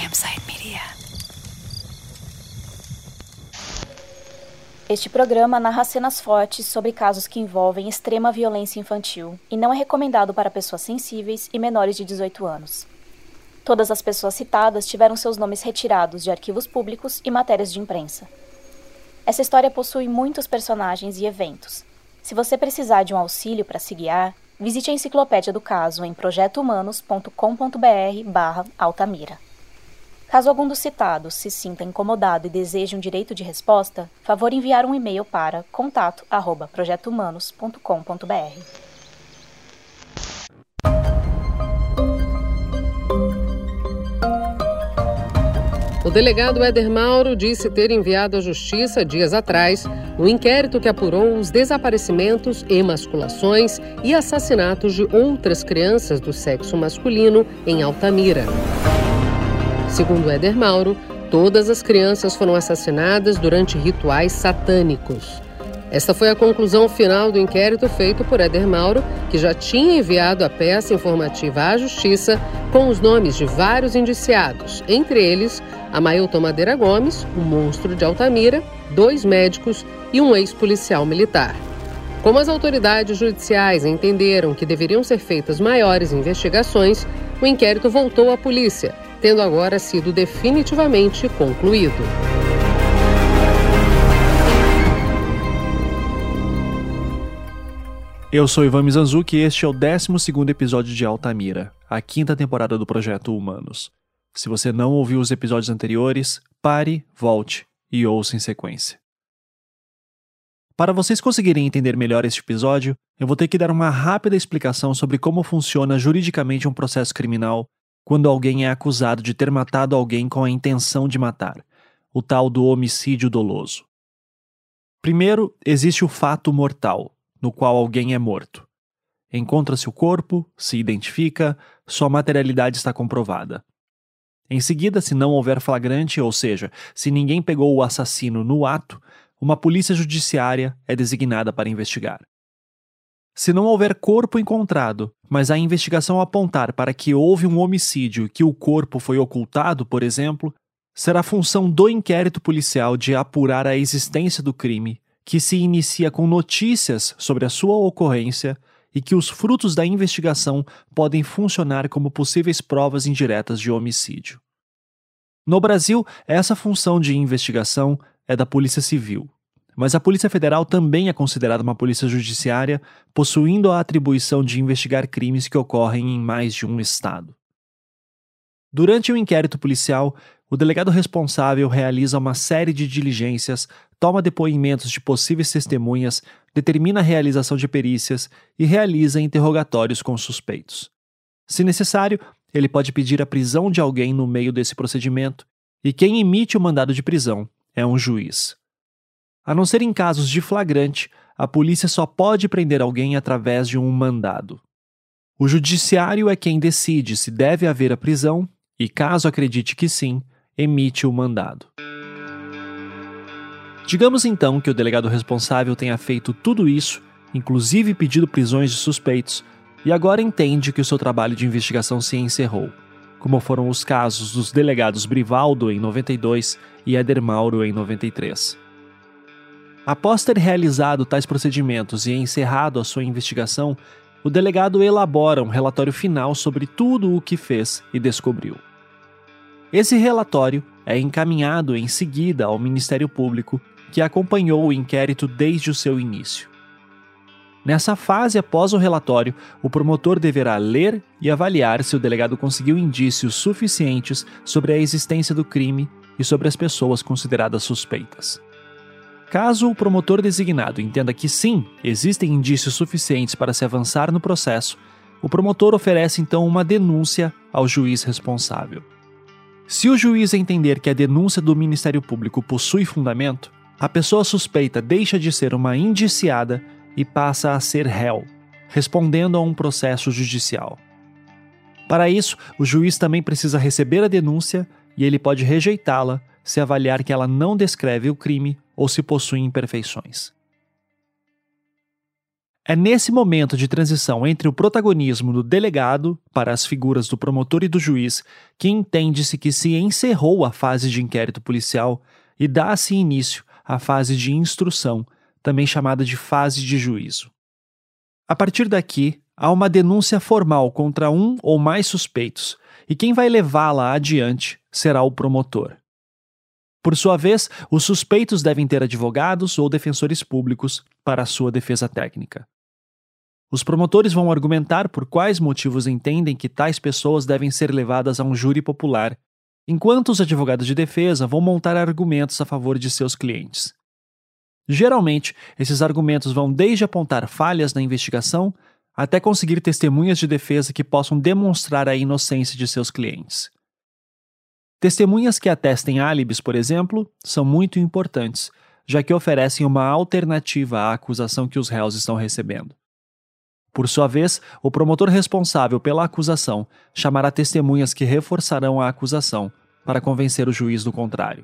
Campsite Media. Este programa narra cenas fortes sobre casos que envolvem extrema violência infantil e não é recomendado para pessoas sensíveis e menores de 18 anos. Todas as pessoas citadas tiveram seus nomes retirados de arquivos públicos e matérias de imprensa. Essa história possui muitos personagens e eventos. Se você precisar de um auxílio para se guiar, visite a enciclopédia do caso em projetohumanos.com.br/Altamira. Caso algum dos citados se sinta incomodado e deseje um direito de resposta, favor enviar um e-mail para contato@projetohumanos.com.br. O delegado Éder Mauro disse ter enviado à Justiça, dias atrás, um inquérito que apurou os desaparecimentos, emasculações e assassinatos de outras crianças do sexo masculino em Altamira. Segundo Éder Mauro, todas as crianças foram assassinadas durante rituais satânicos. Esta foi a conclusão final do inquérito feito por Éder Mauro, que já tinha enviado a peça informativa à Justiça com os nomes de vários indiciados, entre eles Amailton Madeira Gomes, o monstro de Altamira, 2 médicos e um ex-policial militar. Como as autoridades judiciais entenderam que deveriam ser feitas maiores investigações, o inquérito voltou à polícia, tendo agora sido definitivamente concluído. Eu sou Ivan Mizanzuki e este é o 12º episódio de Altamira, a 5ª temporada do Projeto Humanos. Se você não ouviu os episódios anteriores, pare, volte e ouça em sequência. Para vocês conseguirem entender melhor este episódio, eu vou ter que dar uma rápida explicação sobre como funciona juridicamente um processo criminal quando alguém é acusado de ter matado alguém com a intenção de matar, o tal do homicídio doloso. Primeiro, existe o fato mortal, no qual alguém é morto. Encontra-se o corpo, se identifica, sua materialidade está comprovada. Em seguida, se não houver flagrante, ou seja, se ninguém pegou o assassino no ato, uma polícia judiciária é designada para investigar. Se não houver corpo encontrado, mas a investigação apontar para que houve um homicídio e que o corpo foi ocultado, por exemplo, será função do inquérito policial de apurar a existência do crime, que se inicia com notícias sobre a sua ocorrência e que os frutos da investigação podem funcionar como possíveis provas indiretas de homicídio. No Brasil, essa função de investigação é da Polícia Civil, mas a Polícia Federal também é considerada uma polícia judiciária, possuindo a atribuição de investigar crimes que ocorrem em mais de um estado. Durante o inquérito policial, o delegado responsável realiza uma série de diligências, toma depoimentos de possíveis testemunhas, determina a realização de perícias e realiza interrogatórios com suspeitos. Se necessário, ele pode pedir a prisão de alguém no meio desse procedimento, e quem emite o mandado de prisão é um juiz. A não ser em casos de flagrante, a polícia só pode prender alguém através de um mandado. O judiciário é quem decide se deve haver a prisão e, caso acredite que sim, emite o mandado. Digamos então que o delegado responsável tenha feito tudo isso, inclusive pedido prisões de suspeitos, e agora entende que o seu trabalho de investigação se encerrou, como foram os casos dos delegados Brivaldo em 92 e Éder Mauro em 93. Após ter realizado tais procedimentos e encerrado a sua investigação, o delegado elabora um relatório final sobre tudo o que fez e descobriu. Esse relatório é encaminhado em seguida ao Ministério Público, que acompanhou o inquérito desde o seu início. Nessa fase após o relatório, o promotor deverá ler e avaliar se o delegado conseguiu indícios suficientes sobre a existência do crime e sobre as pessoas consideradas suspeitas. Caso o promotor designado entenda que sim, existem indícios suficientes para se avançar no processo, o promotor oferece então uma denúncia ao juiz responsável. Se o juiz entender que a denúncia do Ministério Público possui fundamento, a pessoa suspeita deixa de ser uma indiciada e passa a ser réu, respondendo a um processo judicial. Para isso, o juiz também precisa receber a denúncia e ele pode rejeitá-la se avaliar que ela não descreve o crime ou se possui imperfeições. É nesse momento de transição entre o protagonismo do delegado para as figuras do promotor e do juiz que entende-se que se encerrou a fase de inquérito policial e dá-se início à fase de instrução, também chamada de fase de juízo. A partir daqui, há uma denúncia formal contra um ou mais suspeitos, e quem vai levá-la adiante será o promotor. Por sua vez, os suspeitos devem ter advogados ou defensores públicos para a sua defesa técnica. Os promotores vão argumentar por quais motivos entendem que tais pessoas devem ser levadas a um júri popular, enquanto os advogados de defesa vão montar argumentos a favor de seus clientes. Geralmente, esses argumentos vão desde apontar falhas na investigação até conseguir testemunhas de defesa que possam demonstrar a inocência de seus clientes. Testemunhas que atestem álibis, por exemplo, são muito importantes, já que oferecem uma alternativa à acusação que os réus estão recebendo. Por sua vez, o promotor responsável pela acusação chamará testemunhas que reforçarão a acusação para convencer o juiz do contrário.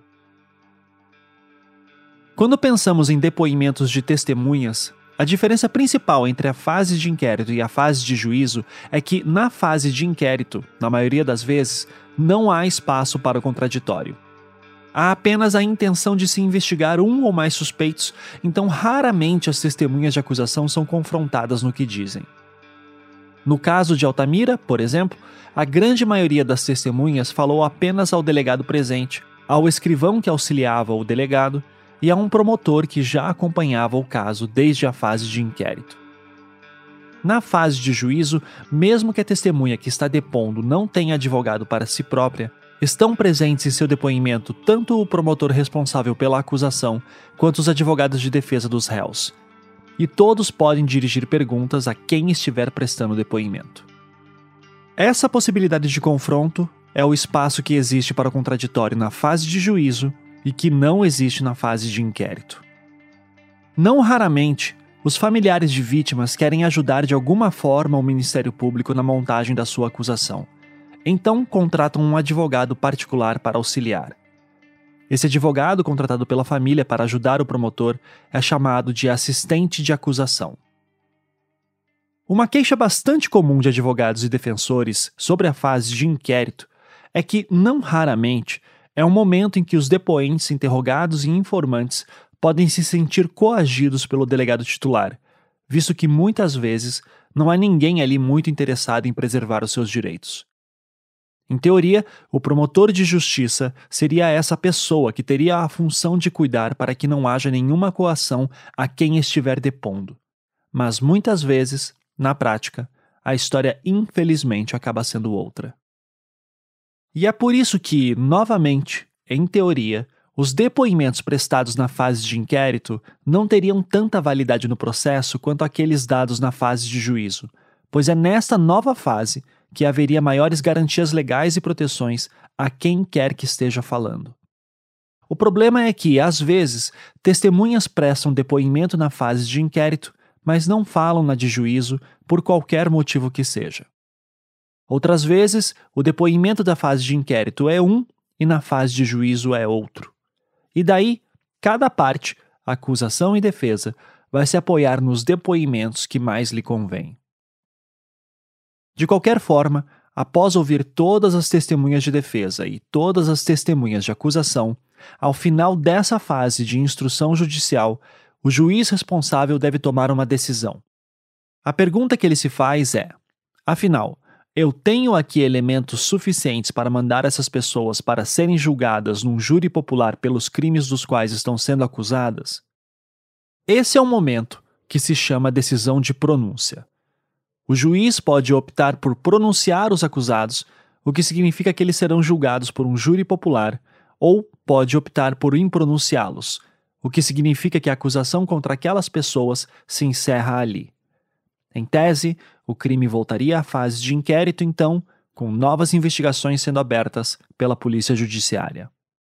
Quando pensamos em depoimentos de testemunhas, a diferença principal entre a fase de inquérito e a fase de juízo é que, na fase de inquérito, na maioria das vezes, não há espaço para o contraditório. Há apenas a intenção de se investigar um ou mais suspeitos, então raramente as testemunhas de acusação são confrontadas no que dizem. No caso de Altamira, por exemplo, a grande maioria das testemunhas falou apenas ao delegado presente, ao escrivão que auxiliava o delegado e a um promotor que já acompanhava o caso desde a fase de inquérito. Na fase de juízo, mesmo que a testemunha que está depondo não tenha advogado para si própria, estão presentes em seu depoimento tanto o promotor responsável pela acusação quanto os advogados de defesa dos réus. E todos podem dirigir perguntas a quem estiver prestando depoimento. Essa possibilidade de confronto é o espaço que existe para o contraditório na fase de juízo e que não existe na fase de inquérito. Não raramente, os familiares de vítimas querem ajudar de alguma forma o Ministério Público na montagem da sua acusação. Então, contratam um advogado particular para auxiliar. Esse advogado, contratado pela família para ajudar o promotor, é chamado de assistente de acusação. Uma queixa bastante comum de advogados e defensores sobre a fase de inquérito é que, não raramente, é um momento em que os depoentes, interrogados e informantes podem se sentir coagidos pelo delegado titular, visto que muitas vezes não há ninguém ali muito interessado em preservar os seus direitos. Em teoria, o promotor de justiça seria essa pessoa que teria a função de cuidar para que não haja nenhuma coação a quem estiver depondo. Mas muitas vezes, na prática, a história infelizmente acaba sendo outra. E é por isso que, novamente, em teoria, os depoimentos prestados na fase de inquérito não teriam tanta validade no processo quanto aqueles dados na fase de juízo, pois é nesta nova fase que haveria maiores garantias legais e proteções a quem quer que esteja falando. O problema é que, às vezes, testemunhas prestam depoimento na fase de inquérito, mas não falam na de juízo por qualquer motivo que seja. Outras vezes, o depoimento da fase de inquérito é um e na fase de juízo é outro. E daí, cada parte, acusação e defesa, vai se apoiar nos depoimentos que mais lhe convém. De qualquer forma, após ouvir todas as testemunhas de defesa e todas as testemunhas de acusação, ao final dessa fase de instrução judicial, o juiz responsável deve tomar uma decisão. A pergunta que ele se faz é: afinal, eu tenho aqui elementos suficientes para mandar essas pessoas para serem julgadas num júri popular pelos crimes dos quais estão sendo acusadas? Esse é o momento que se chama decisão de pronúncia. O juiz pode optar por pronunciar os acusados, o que significa que eles serão julgados por um júri popular, ou pode optar por impronunciá-los, o que significa que a acusação contra aquelas pessoas se encerra ali. Em tese, o crime voltaria à fase de inquérito, então, com novas investigações sendo abertas pela polícia judiciária.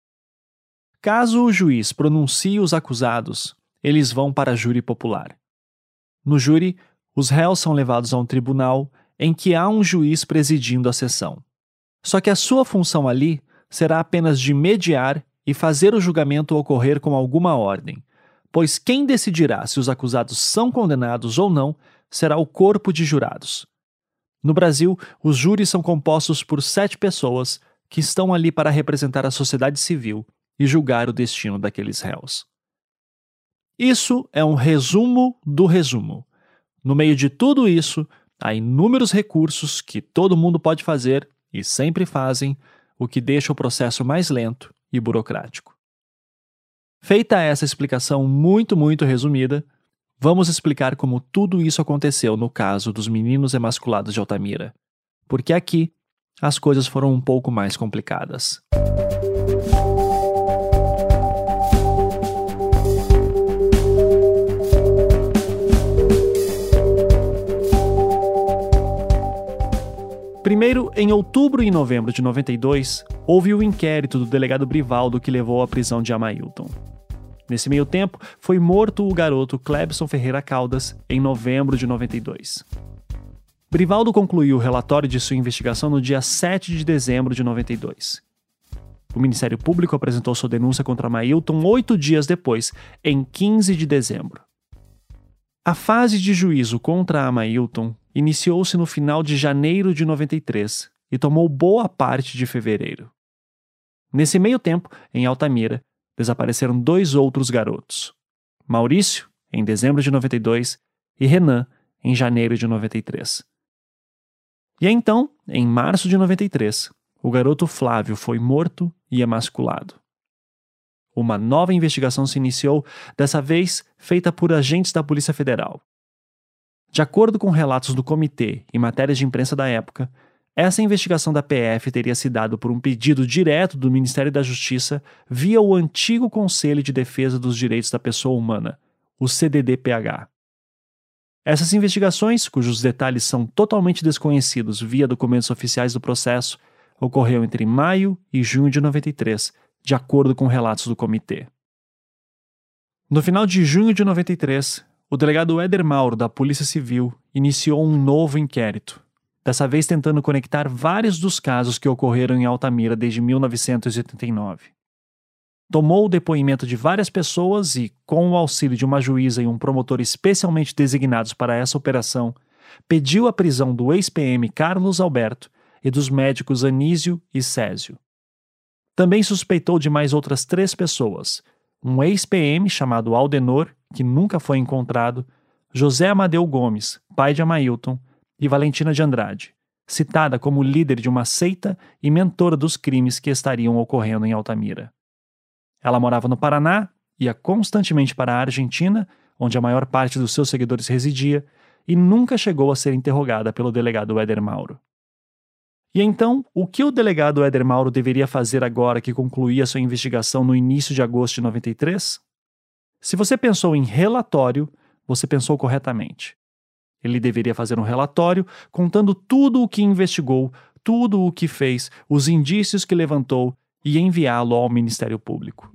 Caso o juiz pronuncie os acusados, eles vão para júri popular. No júri, os réus são levados a um tribunal em que há um juiz presidindo a sessão. Só que a sua função ali será apenas de mediar e fazer o julgamento ocorrer com alguma ordem, pois quem decidirá se os acusados são condenados ou não será o corpo de jurados. No Brasil, os júris são compostos por 7 pessoas que estão ali para representar a sociedade civil e julgar o destino daqueles réus. Isso é um resumo do resumo. No meio de tudo isso, há inúmeros recursos que todo mundo pode fazer e sempre fazem, o que deixa o processo mais lento e burocrático. Feita essa explicação muito resumida, vamos explicar como tudo isso aconteceu no caso dos meninos emasculados de Altamira, porque aqui as coisas foram um pouco mais complicadas. Primeiro, em outubro e novembro de 92, houve o inquérito do delegado Brivaldo que levou à prisão de Amailton. Nesse meio tempo, foi morto o garoto Clebson Ferreira Caldas em novembro de 92. Brivaldo concluiu o relatório de sua investigação no dia 7 de dezembro de 92. O Ministério Público apresentou sua denúncia contra Amailton 8 dias depois, em 15 de dezembro. A fase de juízo contra Amailton iniciou-se no final de janeiro de 93 e tomou boa parte de fevereiro. Nesse meio tempo, em Altamira, desapareceram 2 outros garotos, Maurício, em dezembro de 92, e Renan, em janeiro de 93. E então, em março de 93, o garoto Flávio foi morto e emasculado. Uma nova investigação se iniciou, dessa vez feita por agentes da Polícia Federal. De acordo com relatos do comitê e matérias de imprensa da época, essa investigação da PF teria se dado por um pedido direto do Ministério da Justiça via o antigo Conselho de Defesa dos Direitos da Pessoa Humana, o CDDPH. Essas investigações, cujos detalhes são totalmente desconhecidos via documentos oficiais do processo, ocorreu entre maio e junho de 93, de acordo com relatos do comitê. No final de junho de 93, o delegado Éder Mauro, da Polícia Civil, iniciou um novo inquérito, dessa vez tentando conectar vários dos casos que ocorreram em Altamira desde 1989. Tomou o depoimento de várias pessoas e, com o auxílio de uma juíza e um promotor especialmente designados para essa operação, pediu a prisão do ex-PM Carlos Alberto e dos médicos Anísio e Césio. Também suspeitou de mais outras 3 pessoas, um ex-PM chamado Aldenor, que nunca foi encontrado, José Amadeu Gomes, pai de Amailton, e Valentina de Andrade, citada como líder de uma seita e mentora dos crimes que estariam ocorrendo em Altamira. Ela morava no Paraná, ia constantemente para a Argentina, onde a maior parte dos seus seguidores residia, e nunca chegou a ser interrogada pelo delegado Éder Mauro. E então, o que o delegado Éder Mauro deveria fazer agora que concluía sua investigação no início de agosto de 93? Se você pensou em relatório, você pensou corretamente. Ele deveria fazer um relatório contando tudo o que investigou, tudo o que fez, os indícios que levantou e enviá-lo ao Ministério Público.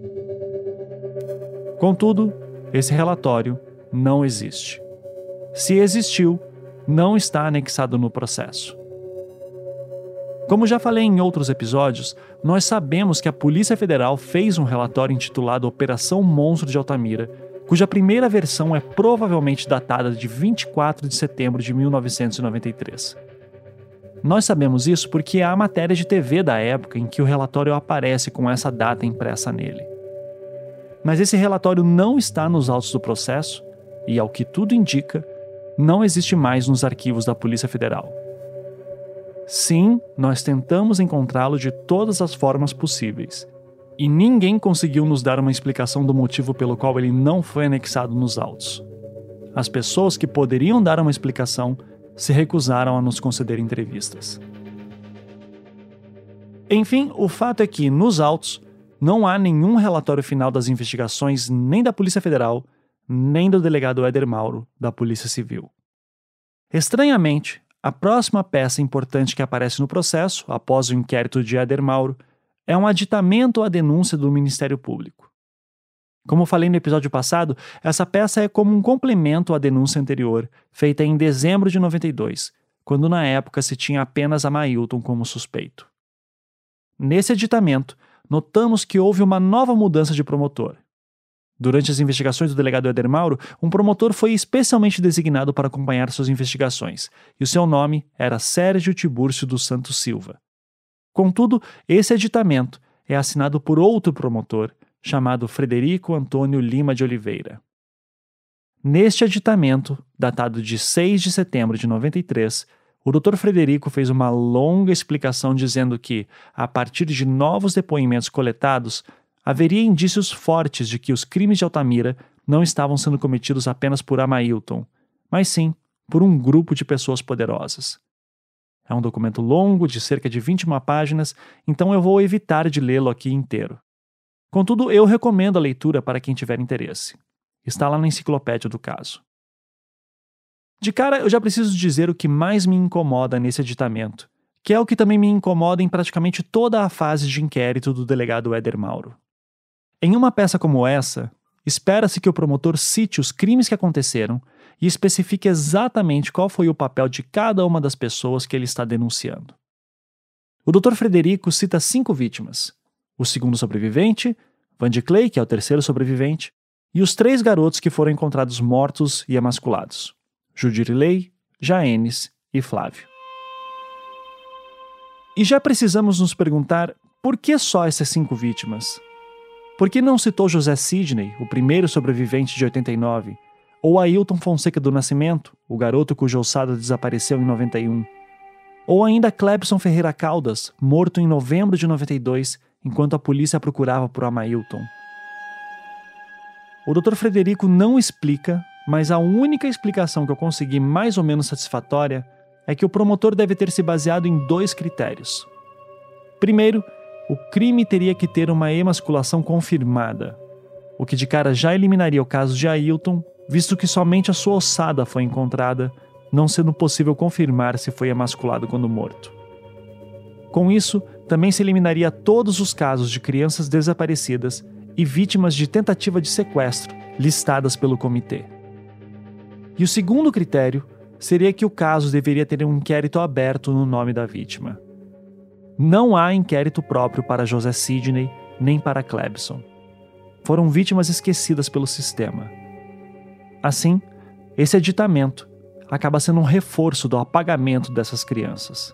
Contudo, esse relatório não existe. Se existiu, não está anexado no processo. Como já falei em outros episódios, nós sabemos que a Polícia Federal fez um relatório intitulado Operação Monstro de Altamira, cuja primeira versão é provavelmente datada de 24 de setembro de 1993. Nós sabemos isso porque há matéria de TV da época em que o relatório aparece com essa data impressa nele. Mas esse relatório não está nos autos do processo e, ao que tudo indica, não existe mais nos arquivos da Polícia Federal. Sim, nós tentamos encontrá-lo de todas as formas possíveis, e ninguém conseguiu nos dar uma explicação do motivo pelo qual ele não foi anexado nos autos. As pessoas que poderiam dar uma explicação se recusaram a nos conceder entrevistas. Enfim, o fato é que, nos autos, não há nenhum relatório final das investigações nem da Polícia Federal, nem do delegado Éder Mauro, da Polícia Civil. Estranhamente, a próxima peça importante que aparece no processo, após o inquérito de Éder Mauro, é um aditamento à denúncia do Ministério Público. Como falei no episódio passado, essa peça é como um complemento à denúncia anterior, feita em dezembro de 92, quando na época se tinha apenas Amailton como suspeito. Nesse aditamento, notamos que houve uma nova mudança de promotor. Durante as investigações do delegado Éder Mauro, um promotor foi especialmente designado para acompanhar suas investigações, e o seu nome era Sérgio Tibúrcio dos Santos Silva. Contudo, esse aditamento é assinado por outro promotor, chamado Frederico Antônio Lima de Oliveira. Neste aditamento, datado de 6 de setembro de 93, o Dr. Frederico fez uma longa explicação dizendo que, a partir de novos depoimentos coletados, haveria indícios fortes de que os crimes de Altamira não estavam sendo cometidos apenas por Amailton, mas sim por um grupo de pessoas poderosas. É um documento longo, de cerca de 21 páginas, então eu vou evitar de lê-lo aqui inteiro. Contudo, eu recomendo a leitura para quem tiver interesse. Está lá na enciclopédia do caso. De cara, eu já preciso dizer o que mais me incomoda nesse aditamento, que é o que também me incomoda em praticamente toda a fase de inquérito do delegado Éder Mauro. Em uma peça como essa, espera-se que o promotor cite os crimes que aconteceram e especifique exatamente qual foi o papel de cada uma das pessoas que ele está denunciando. O Dr. Frederico cita 5 vítimas: o segundo sobrevivente, Vandy Clay, que é o terceiro sobrevivente, e os 3 garotos que foram encontrados mortos e emasculados: Judirilei, Jaenes e Flávio. E já precisamos nos perguntar por que só essas 5 vítimas? Por que não citou José Sidney, o primeiro sobrevivente de 89, ou Ailton Fonseca do Nascimento, o garoto cuja ossada desapareceu em 91, ou ainda Clebson Ferreira Caldas, morto em novembro de 92, enquanto a polícia procurava por Amailton? O Dr. Frederico não explica, mas a única explicação que eu consegui mais ou menos satisfatória é que o promotor deve ter se baseado em 2 critérios. Primeiro, o crime teria que ter uma emasculação confirmada, o que de cara já eliminaria o caso de Ailton, visto que somente a sua ossada foi encontrada, não sendo possível confirmar se foi emasculado quando morto. Com isso, também se eliminaria todos os casos de crianças desaparecidas e vítimas de tentativa de sequestro listadas pelo comitê. E o segundo critério seria que o caso deveria ter um inquérito aberto no nome da vítima. Não há inquérito próprio para José Sidney nem para Clebson. Foram vítimas esquecidas pelo sistema. Assim, esse aditamento acaba sendo um reforço do apagamento dessas crianças.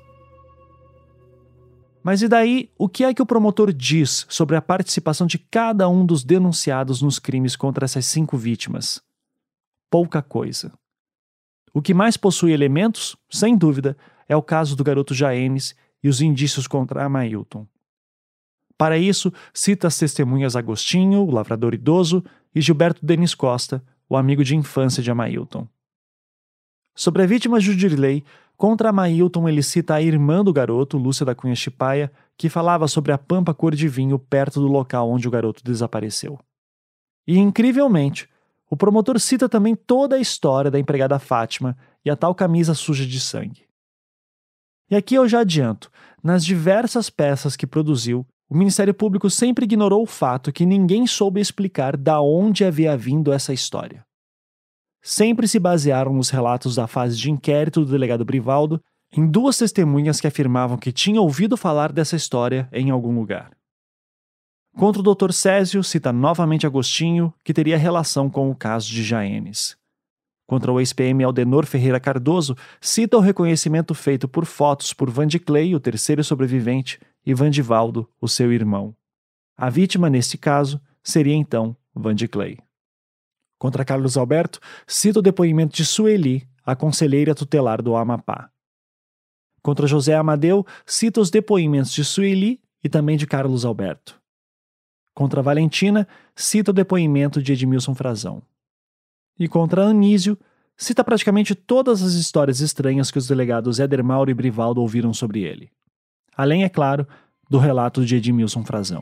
Mas e daí, o que é que o promotor diz sobre a participação de cada um dos denunciados nos crimes contra essas 5 vítimas? Pouca coisa. O que mais possui elementos, sem dúvida, é o caso do garoto Jaenes e os indícios contra Amailton. Para isso, cita as testemunhas Agostinho, o lavrador idoso, e Gilberto Denis Costa, o amigo de infância de Amailton. Sobre a vítima Judirilei, contra Amailton ele cita a irmã do garoto, Lúcia da Cunha Chipaia, que falava sobre a pampa cor de vinho perto do local onde o garoto desapareceu. E, incrivelmente, o promotor cita também toda a história da empregada Fátima e a tal camisa suja de sangue. E aqui eu já adianto, nas diversas peças que produziu, o Ministério Público sempre ignorou o fato que ninguém soube explicar da onde havia vindo essa história. Sempre se basearam nos relatos da fase de inquérito do delegado Brivaldo em 2 testemunhas que afirmavam que tinham ouvido falar dessa história em algum lugar. Contra o Dr. Césio, cita novamente Agostinho, que teria relação com o caso de Jaenes. Contra o ex-PM Aldenor Ferreira Cardoso, cita o reconhecimento feito por fotos por Vandy Clay, o terceiro sobrevivente, e Vandivaldo, o seu irmão. A vítima, neste caso, seria então Vandy Clay. Contra Carlos Alberto, cita o depoimento de Sueli, a conselheira tutelar do Amapá. Contra José Amadeu, cita os depoimentos de Sueli e também de Carlos Alberto. Contra Valentina, cita o depoimento de Edmilson Frazão. E contra Anísio, cita praticamente todas as histórias estranhas que os delegados Éder Mauro e Brivaldo ouviram sobre ele. Além, é claro, do relato de Edmilson Frazão.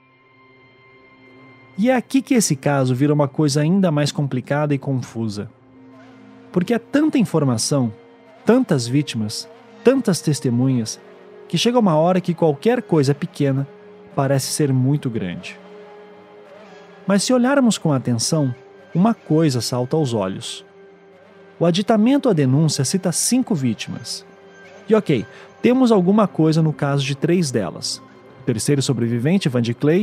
E é aqui que esse caso vira uma coisa ainda mais complicada e confusa. Porque é tanta informação, tantas vítimas, tantas testemunhas, que chega uma hora que qualquer coisa pequena parece ser muito grande. Mas se olharmos com atenção, uma coisa salta aos olhos. O aditamento à denúncia cita 5 vítimas. E temos alguma coisa no caso de 3 delas. O terceiro sobrevivente, Vandy Clay,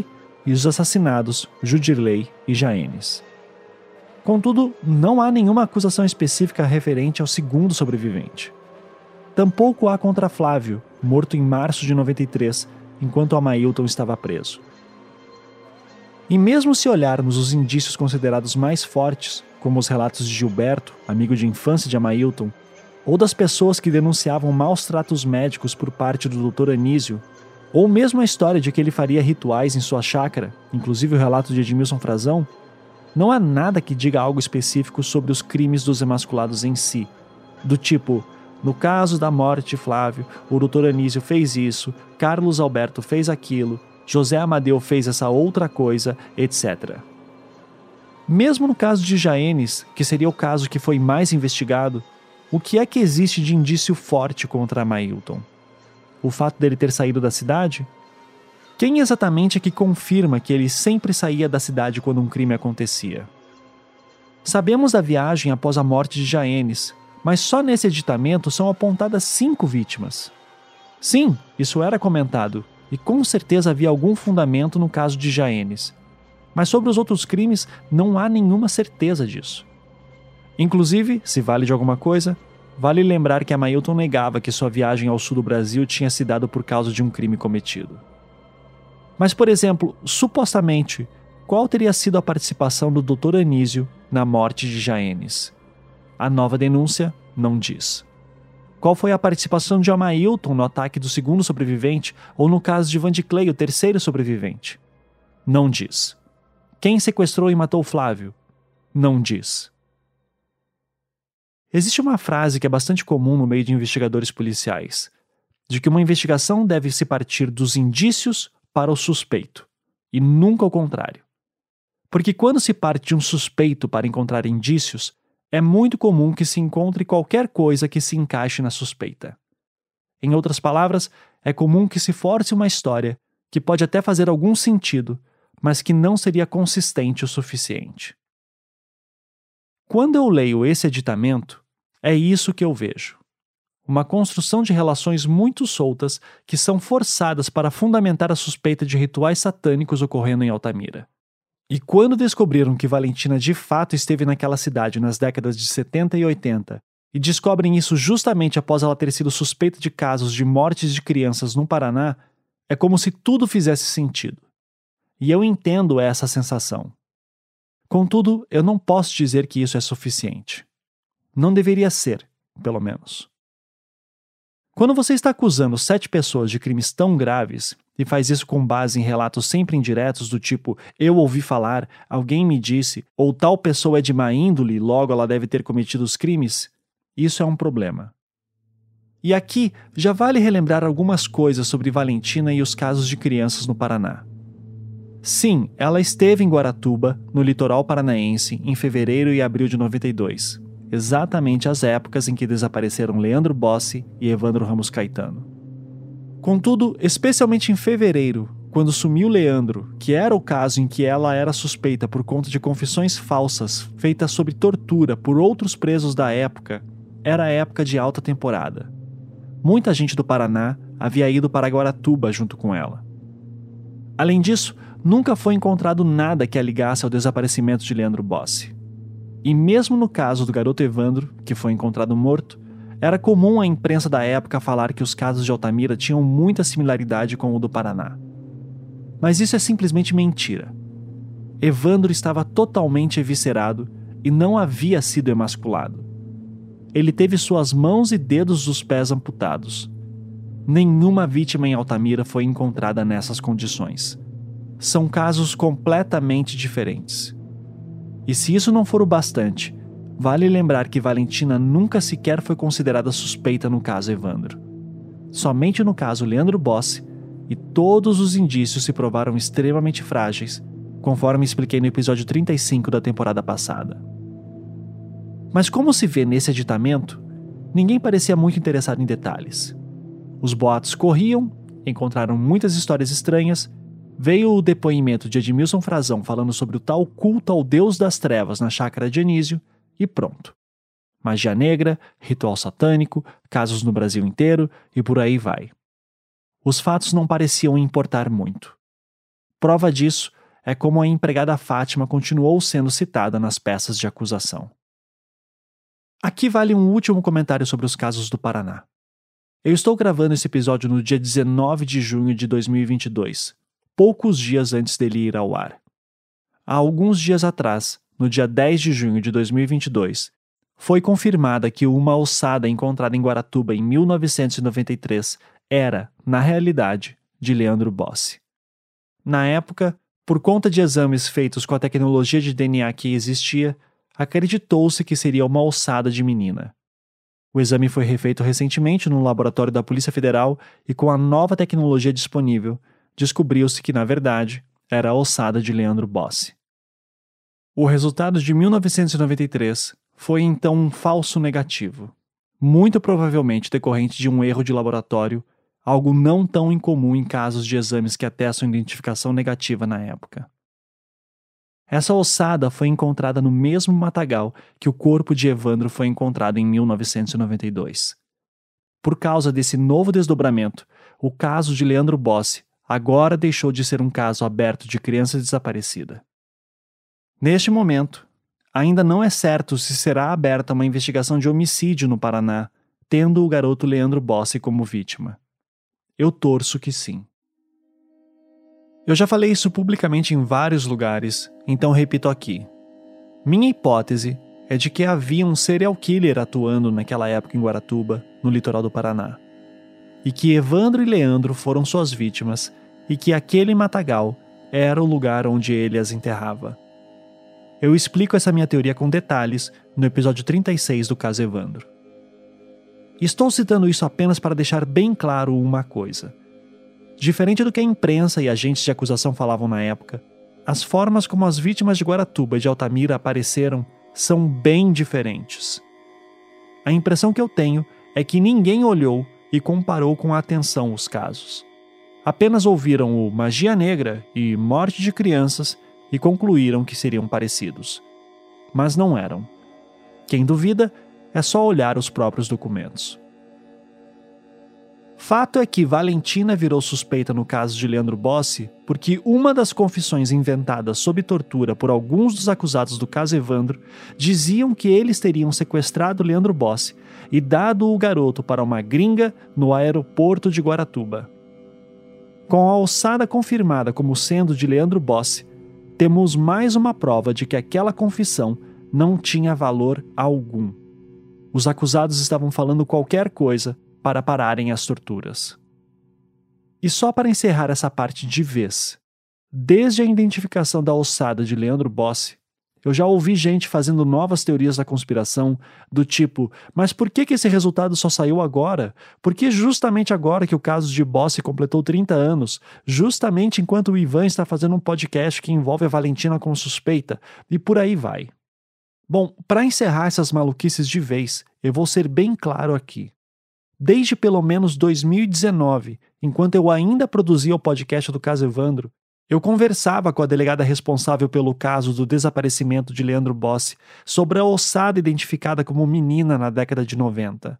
e os assassinados Judirley e Jaenes. Contudo, não há nenhuma acusação específica referente ao segundo sobrevivente. Tampouco há contra Flávio, morto em março de 93, enquanto Amailton estava preso. E mesmo se olharmos os indícios considerados mais fortes, como os relatos de Gilberto, amigo de infância de Amailton, ou das pessoas que denunciavam maus tratos médicos por parte do Dr. Anísio, ou mesmo a história de que ele faria rituais em sua chácara, inclusive o relato de Edmilson Frazão, não há nada que diga algo específico sobre os crimes dos emasculados em si, do tipo, no caso da morte de Flávio, o Dr. Anísio fez isso, Carlos Alberto fez aquilo, José Amadeu fez essa outra coisa, etc. Mesmo no caso de Jaenes, que seria o caso que foi mais investigado, o que é que existe de indício forte contra Amailton? O fato dele ter saído da cidade? Quem exatamente é que confirma que ele sempre saía da cidade quando um crime acontecia? Sabemos da viagem após a morte de Jaenes, mas só nesse aditamento são apontadas 5 vítimas. Sim, isso era comentado, e com certeza havia algum fundamento no caso de Jaenes. Mas sobre os outros crimes, não há nenhuma certeza disso. Inclusive, se vale de alguma coisa, vale lembrar que Amailton negava que sua viagem ao sul do Brasil tinha se dado por causa de um crime cometido. Mas, por exemplo, supostamente, qual teria sido a participação do Dr. Anísio na morte de Jaenes? A nova denúncia não diz. Qual foi a participação de Amailton no ataque do segundo sobrevivente ou no caso de Vandiclay, o terceiro sobrevivente? Não diz. Quem sequestrou e matou Flávio? Não diz. Existe uma frase que é bastante comum no meio de investigadores policiais, de que uma investigação deve se partir dos indícios para o suspeito, e nunca o contrário. Porque quando se parte de um suspeito para encontrar indícios, é muito comum que se encontre qualquer coisa que se encaixe na suspeita. Em outras palavras, é comum que se force uma história que pode até fazer algum sentido, mas que não seria consistente o suficiente. Quando eu leio esse aditamento, é isso que eu vejo. Uma construção de relações muito soltas que são forçadas para fundamentar a suspeita de rituais satânicos ocorrendo em Altamira. E quando descobriram que Valentina de fato esteve naquela cidade nas décadas de 70 e 80, e descobrem isso justamente após ela ter sido suspeita de casos de mortes de crianças no Paraná, é como se tudo fizesse sentido. E eu entendo essa sensação. Contudo, eu não posso dizer que isso é suficiente. Não deveria ser, pelo menos. Quando você está acusando 7 pessoas de crimes tão graves, e faz isso com base em relatos sempre indiretos do tipo eu ouvi falar, alguém me disse, ou tal pessoa é de má índole, logo ela deve ter cometido os crimes, isso é um problema. E aqui já vale relembrar algumas coisas sobre Valentina e os casos de crianças no Paraná. Sim, ela esteve em Guaratuba, no litoral paranaense, em fevereiro e abril de 92. Exatamente as épocas em que desapareceram Leandro Bossi e Evandro Ramos Caetano. Contudo, especialmente em fevereiro, quando sumiu Leandro, que era o caso em que ela era suspeita por conta de confissões falsas feitas sob tortura por outros presos da época, era a época de alta temporada. Muita gente do Paraná havia ido para Guaratuba junto com ela. Além disso, nunca foi encontrado nada que a ligasse ao desaparecimento de Leandro Bossi. E mesmo no caso do garoto Evandro, que foi encontrado morto, era comum a imprensa da época falar que os casos de Altamira tinham muita similaridade com o do Paraná. Mas isso é simplesmente mentira. Evandro estava totalmente eviscerado e não havia sido emasculado. Ele teve suas mãos e dedos dos pés amputados. Nenhuma vítima em Altamira foi encontrada nessas condições. São casos completamente diferentes. E se isso não for o bastante, vale lembrar que Valentina nunca sequer foi considerada suspeita no caso Evandro. Somente no caso Leandro Bossi, e todos os indícios se provaram extremamente frágeis, conforme expliquei no episódio 35 da temporada passada. Mas como se vê nesse aditamento, ninguém parecia muito interessado em detalhes. Os boatos corriam, encontraram muitas histórias estranhas, veio o depoimento de Edmilson Frazão falando sobre o tal culto ao Deus das Trevas na chácara de Anísio, e pronto. Magia negra, ritual satânico, casos no Brasil inteiro e por aí vai. Os fatos não pareciam importar muito. Prova disso é como a empregada Fátima continuou sendo citada nas peças de acusação. Aqui vale um último comentário sobre os casos do Paraná. Eu estou gravando esse episódio no dia 19 de junho de 2022, poucos dias antes dele ir ao ar. Há alguns dias atrás, no dia 10 de junho de 2022, foi confirmada que uma ossada encontrada em Guaratuba em 1993 era, na realidade, de Leandro Bossi. Na época, por conta de exames feitos com a tecnologia de DNA que existia, acreditou-se que seria uma ossada de menina. O exame foi refeito recentemente no laboratório da Polícia Federal e, com a nova tecnologia disponível, descobriu-se que, na verdade, era a ossada de Leandro Bossi. O resultado de 1993 foi então um falso negativo, muito provavelmente decorrente de um erro de laboratório, algo não tão incomum em casos de exames que atestam identificação negativa na época. Essa ossada foi encontrada no mesmo matagal que o corpo de Evandro foi encontrado em 1992. Por causa desse novo desdobramento, o caso de Leandro Bossi agora deixou de ser um caso aberto de criança desaparecida. Neste momento, ainda não é certo se será aberta uma investigação de homicídio no Paraná, tendo o garoto Leandro Bossi como vítima. Eu torço que sim. Eu já falei isso publicamente em vários lugares, então repito aqui. Minha hipótese é de que havia um serial killer atuando naquela época em Guaratuba, no litoral do Paraná. E que Evandro e Leandro foram suas vítimas e que aquele matagal era o lugar onde ele as enterrava. Eu explico essa minha teoria com detalhes no episódio 36 do caso Evandro. Estou citando isso apenas para deixar bem claro uma coisa. Diferente do que a imprensa e agentes de acusação falavam na época, as formas como as vítimas de Guaratuba e de Altamira apareceram são bem diferentes. A impressão que eu tenho é que ninguém olhou e comparou com atenção os casos. Apenas ouviram o magia negra e morte de crianças e concluíram que seriam parecidos. Mas não eram. Quem duvida é só olhar os próprios documentos. Fato é que Valentina virou suspeita no caso de Leandro Bossi porque uma das confissões inventadas sob tortura por alguns dos acusados do caso Evandro diziam que eles teriam sequestrado Leandro Bossi e dado o garoto para uma gringa no aeroporto de Guaratuba. Com a ossada confirmada como sendo de Leandro Bossi, temos mais uma prova de que aquela confissão não tinha valor algum. Os acusados estavam falando qualquer coisa para pararem as torturas. E só para encerrar essa parte de vez, desde a identificação da ossada de Leandro Bossi, eu já ouvi gente fazendo novas teorias da conspiração do tipo, mas por que esse resultado só saiu agora? Por que justamente agora que o caso de Bossi completou 30 anos? Justamente enquanto o Ivan está fazendo um podcast que envolve a Valentina como suspeita? E por aí vai. Bom, para encerrar essas maluquices de vez, eu vou ser bem claro aqui. Desde pelo menos 2019, enquanto eu ainda produzia o podcast do caso Evandro, eu conversava com a delegada responsável pelo caso do desaparecimento de Leandro Bossi sobre a ossada identificada como menina na década de 90.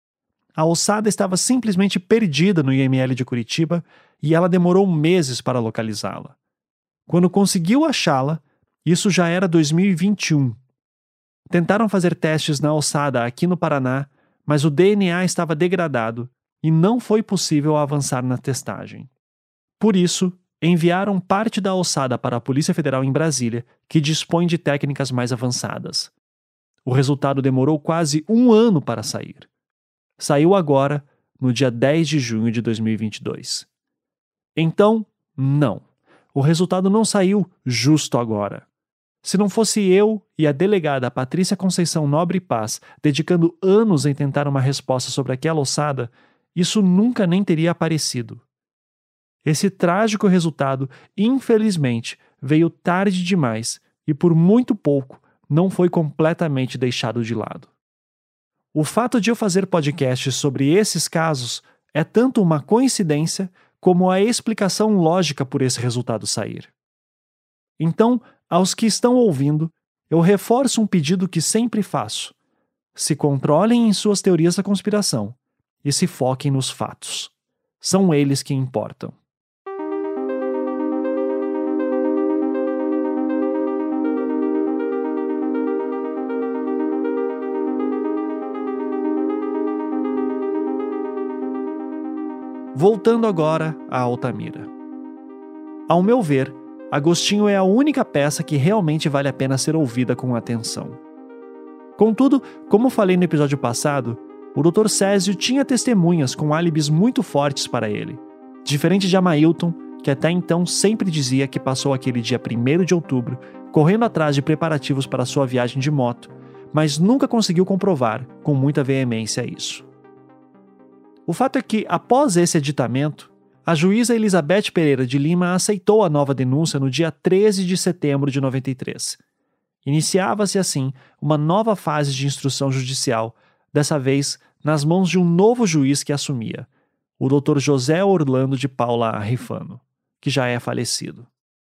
A ossada estava simplesmente perdida no IML de Curitiba e ela demorou meses para localizá-la. Quando conseguiu achá-la, isso já era 2021. Tentaram fazer testes na ossada aqui no Paraná, mas o DNA estava degradado e não foi possível avançar na testagem. Por isso, enviaram parte da ossada para a Polícia Federal em Brasília, que dispõe de técnicas mais avançadas. O resultado demorou quase um ano para sair. Saiu agora, no dia 10 de junho de 2022. Então, não. O resultado não saiu justo agora. Se não fosse eu e a delegada Patrícia Conceição Nobre Paz dedicando anos em tentar uma resposta sobre aquela ossada, isso nunca nem teria aparecido. Esse trágico resultado, infelizmente, veio tarde demais e por muito pouco não foi completamente deixado de lado. O fato de eu fazer podcasts sobre esses casos é tanto uma coincidência como a explicação lógica por esse resultado sair. Então, aos que estão ouvindo, eu reforço um pedido que sempre faço. Se controlem em suas teorias da conspiração e se foquem nos fatos. São eles que importam. Voltando agora a Altamira. Ao meu ver, Agostinho é a única peça que realmente vale a pena ser ouvida com atenção. Contudo, como falei no episódio passado, o Dr. Césio tinha testemunhas com álibis muito fortes para ele, diferente de Amailton, que até então sempre dizia que passou aquele dia 1º de outubro correndo atrás de preparativos para sua viagem de moto, mas nunca conseguiu comprovar com muita veemência isso. O fato é que, após esse aditamento, a juíza Elizabeth Pereira de Lima aceitou a nova denúncia no dia 13 de setembro de 93. Iniciava-se, assim, uma nova fase de instrução judicial, dessa vez nas mãos de um novo juiz que assumia, o Dr. José Orlando de Paula Rifano, que já é falecido.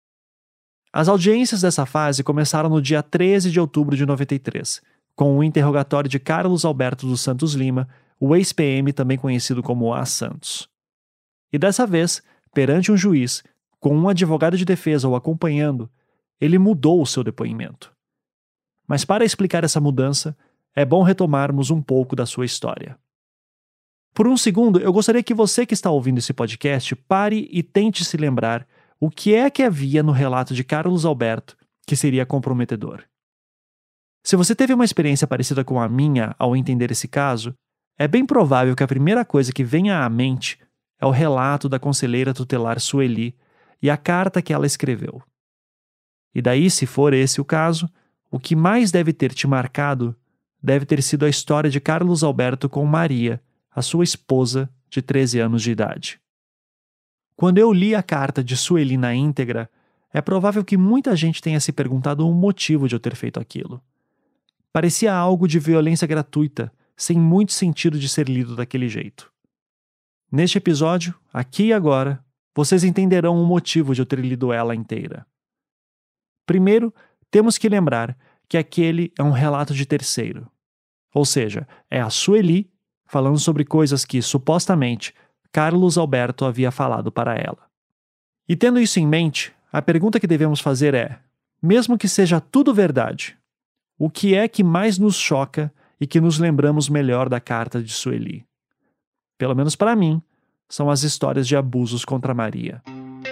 As audiências dessa fase começaram no dia 13 de outubro de 93, com o interrogatório de Carlos Alberto dos Santos Lima, o ex-PM também conhecido como A. Santos. E dessa vez, perante um juiz, com um advogado de defesa o acompanhando, ele mudou o seu depoimento. Mas para explicar essa mudança, é bom retomarmos um pouco da sua história. Por um segundo, eu gostaria que você que está ouvindo esse podcast pare e tente se lembrar o que é que havia no relato de Carlos Alberto que seria comprometedor. Se você teve uma experiência parecida com a minha ao entender esse caso, é bem provável que a primeira coisa que venha à mente é o relato da conselheira tutelar Sueli e a carta que ela escreveu. E daí, se for esse o caso, o que mais deve ter te marcado deve ter sido a história de Carlos Alberto com Maria, a sua esposa de 13 anos de idade. Quando eu li a carta de Sueli na íntegra, é provável que muita gente tenha se perguntado o motivo de eu ter feito aquilo. Parecia algo de violência gratuita, sem muito sentido de ser lido daquele jeito. Neste episódio, aqui e agora, vocês entenderão o motivo de eu ter lido ela inteira. Primeiro, temos que lembrar que aquele é um relato de terceiro. Ou seja, é a Sueli falando sobre coisas que, supostamente, Carlos Alberto havia falado para ela. E tendo isso em mente, a pergunta que devemos fazer é, mesmo que seja tudo verdade, o que é que mais nos choca e que nos lembramos melhor da carta de Sueli? Pelo menos para mim, são as histórias de abusos contra Maria.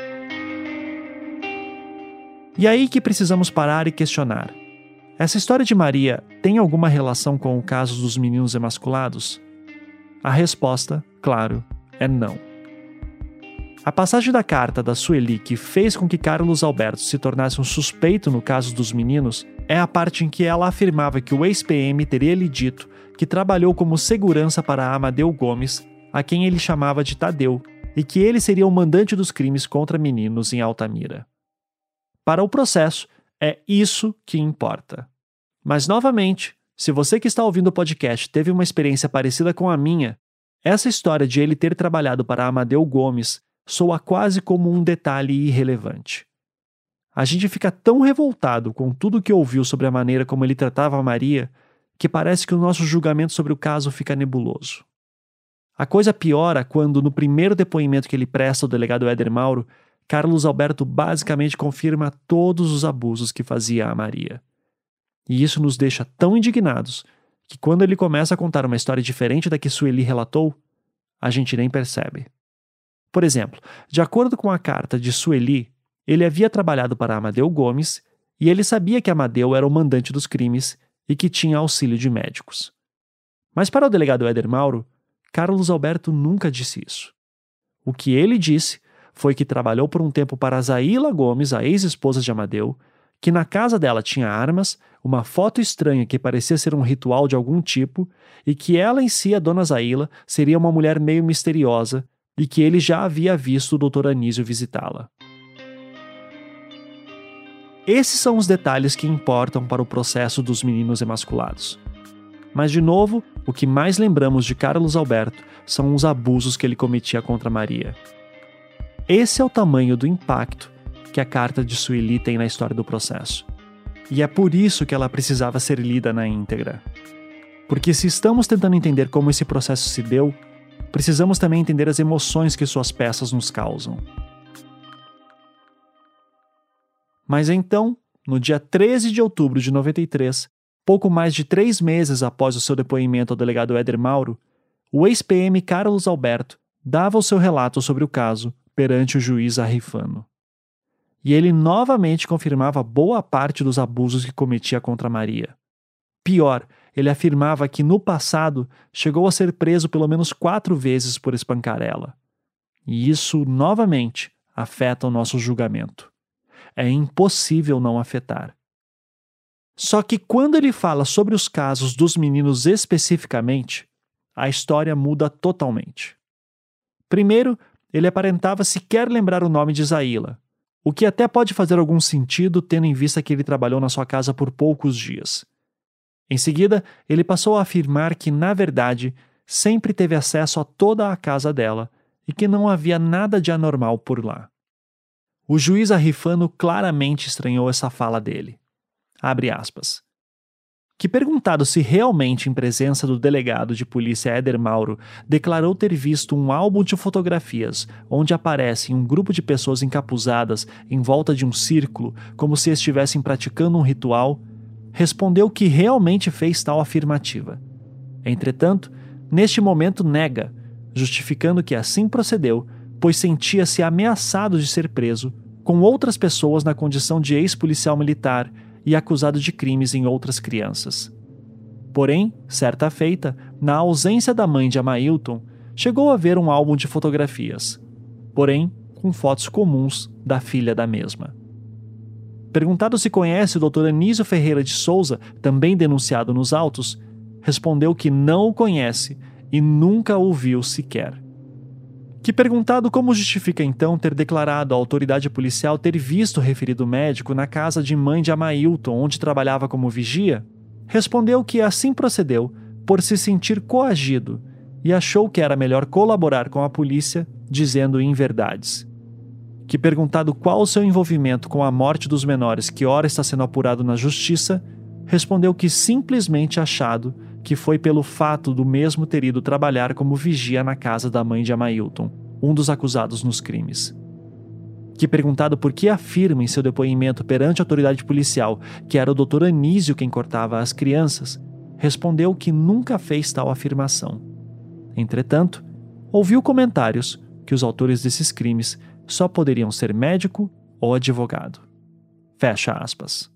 E aí que precisamos parar e questionar. Essa história de Maria tem alguma relação com o caso dos meninos emasculados? A resposta, claro, é não. A passagem da carta da Sueli que fez com que Carlos Alberto se tornasse um suspeito no caso dos meninos é a parte em que ela afirmava que o ex-PM teria lhe dito que trabalhou como segurança para Amadeu Gomes, a quem ele chamava de Tadeu, e que ele seria o mandante dos crimes contra meninos em Altamira. Para o processo, é isso que importa. Mas, novamente, se você que está ouvindo o podcast teve uma experiência parecida com a minha, essa história de ele ter trabalhado para Amadeu Gomes soa quase como um detalhe irrelevante. A gente fica tão revoltado com tudo que ouviu sobre a maneira como ele tratava a Maria que parece que o nosso julgamento sobre o caso fica nebuloso. A coisa piora quando, no primeiro depoimento que ele presta ao delegado Éder Mauro, Carlos Alberto basicamente confirma todos os abusos que fazia a Maria. E isso nos deixa tão indignados que quando ele começa a contar uma história diferente da que Sueli relatou, a gente nem percebe. Por exemplo, de acordo com a carta de Sueli, ele havia trabalhado para Amadeu Gomes e ele sabia que Amadeu era o mandante dos crimes e que tinha auxílio de médicos. Mas para o delegado Éder Mauro, Carlos Alberto nunca disse isso. O que ele disse foi que trabalhou por um tempo para Zaila Gomes, a ex-esposa de Amadeu, que na casa dela tinha armas, uma foto estranha que parecia ser um ritual de algum tipo e que ela em si, a dona Zaila, seria uma mulher meio misteriosa e que ele já havia visto o Dr. Anísio visitá-la. Esses são os detalhes que importam para o processo dos meninos emasculados. Mas, de novo, o que mais lembramos de Carlos Alberto são os abusos que ele cometia contra Maria. Esse é o tamanho do impacto que a carta de Sueli tem na história do processo. E é por isso que ela precisava ser lida na íntegra. Porque se estamos tentando entender como esse processo se deu, precisamos também entender as emoções que suas peças nos causam. Mas então, no dia 13 de outubro de 93, pouco mais de 3 meses após o seu depoimento ao delegado Éder Mauro, o ex-PM Carlos Alberto dava o seu relato sobre o caso perante o juiz Arrifano. E ele novamente confirmava boa parte dos abusos que cometia contra Maria. Pior, ele afirmava que no passado chegou a ser preso pelo menos 4 vezes por espancar ela. E isso, novamente, afeta o nosso julgamento. É impossível não afetar. Só que quando ele fala sobre os casos dos meninos especificamente, a história muda totalmente. Primeiro, ele aparentava sequer lembrar o nome de Zaila, o que até pode fazer algum sentido tendo em vista que ele trabalhou na sua casa por poucos dias. Em seguida, ele passou a afirmar que, na verdade, sempre teve acesso a toda a casa dela e que não havia nada de anormal por lá. O juiz Arrifano claramente estranhou essa fala dele. Abre aspas. Que perguntado se realmente, em presença do delegado de polícia Éder Mauro, declarou ter visto um álbum de fotografias onde aparecem um grupo de pessoas encapuzadas em volta de um círculo, como se estivessem praticando um ritual, respondeu que realmente fez tal afirmativa. Entretanto, neste momento nega, justificando que assim procedeu, pois sentia-se ameaçado de ser preso, com outras pessoas na condição de ex-policial militar e acusado de crimes em outras crianças. Porém, certa feita, na ausência da mãe de Amailton, chegou a ver um álbum de fotografias, porém com fotos comuns da filha da mesma. Perguntado se conhece o Dr. Anísio Ferreira de Souza, também denunciado nos autos, respondeu que não o conhece e nunca o viu sequer. Que perguntado como justifica então ter declarado à autoridade policial ter visto o referido médico na casa de mãe de Amailton, onde trabalhava como vigia, respondeu que assim procedeu por se sentir coagido e achou que era melhor colaborar com a polícia dizendo inverdades. Que perguntado qual o seu envolvimento com a morte dos menores que ora está sendo apurado na justiça, respondeu que simplesmente achado que foi pelo fato do mesmo ter ido trabalhar como vigia na casa da mãe de Amailton, um dos acusados nos crimes. Que perguntado por que afirma em seu depoimento perante a autoridade policial que era o Dr. Anísio quem cortava as crianças, respondeu que nunca fez tal afirmação. Entretanto, ouviu comentários que os autores desses crimes só poderiam ser médico ou advogado. Fecha aspas.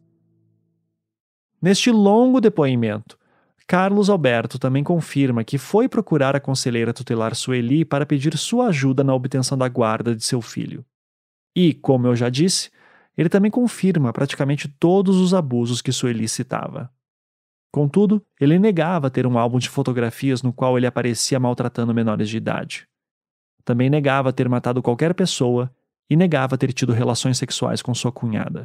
Neste longo depoimento, Carlos Alberto também confirma que foi procurar a conselheira tutelar Sueli para pedir sua ajuda na obtenção da guarda de seu filho. E, como eu já disse, ele também confirma praticamente todos os abusos que Sueli citava. Contudo, ele negava ter um álbum de fotografias no qual ele aparecia maltratando menores de idade. Também negava ter matado qualquer pessoa e negava ter tido relações sexuais com sua cunhada.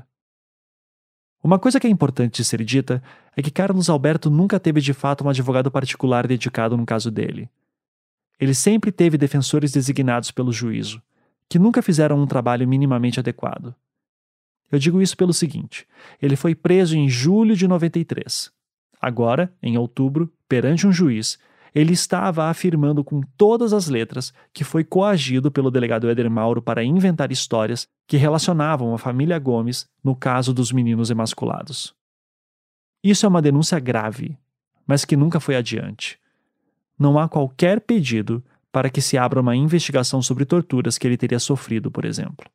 Uma coisa que é importante de ser dita é que Carlos Alberto nunca teve de fato um advogado particular dedicado no caso dele. Ele sempre teve defensores designados pelo juízo, que nunca fizeram um trabalho minimamente adequado. Eu digo isso pelo seguinte: ele foi preso em julho de 93. Agora, em outubro, perante um juiz, ele estava afirmando com todas as letras que foi coagido pelo delegado Éder Mauro para inventar histórias que relacionavam a família Gomes no caso dos meninos emasculados. Isso é uma denúncia grave, mas que nunca foi adiante. Não há qualquer pedido para que se abra uma investigação sobre torturas que ele teria sofrido, por exemplo.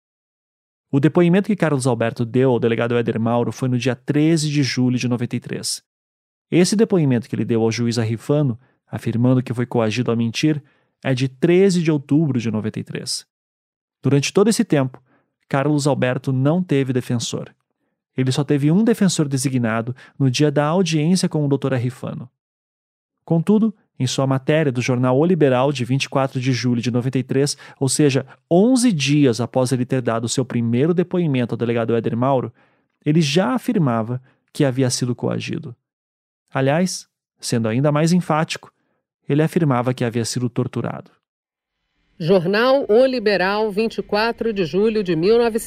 O depoimento que Carlos Alberto deu ao delegado Éder Mauro foi no dia 13 de julho de 93. Esse depoimento que ele deu ao juiz Arrifano, afirmando que foi coagido a mentir, é de 13 de outubro de 93. Durante todo esse tempo, Carlos Alberto não teve defensor. Ele só teve um defensor designado no dia da audiência com o Dr. Arrifano. Contudo, em sua matéria do jornal O Liberal de 24 de julho de 93, ou seja, 11 dias após ele ter dado seu primeiro depoimento ao delegado Éder Mauro, ele já afirmava que havia sido coagido. Aliás, sendo ainda mais enfático, ele afirmava que havia sido torturado. Jornal O Liberal, 24 de julho de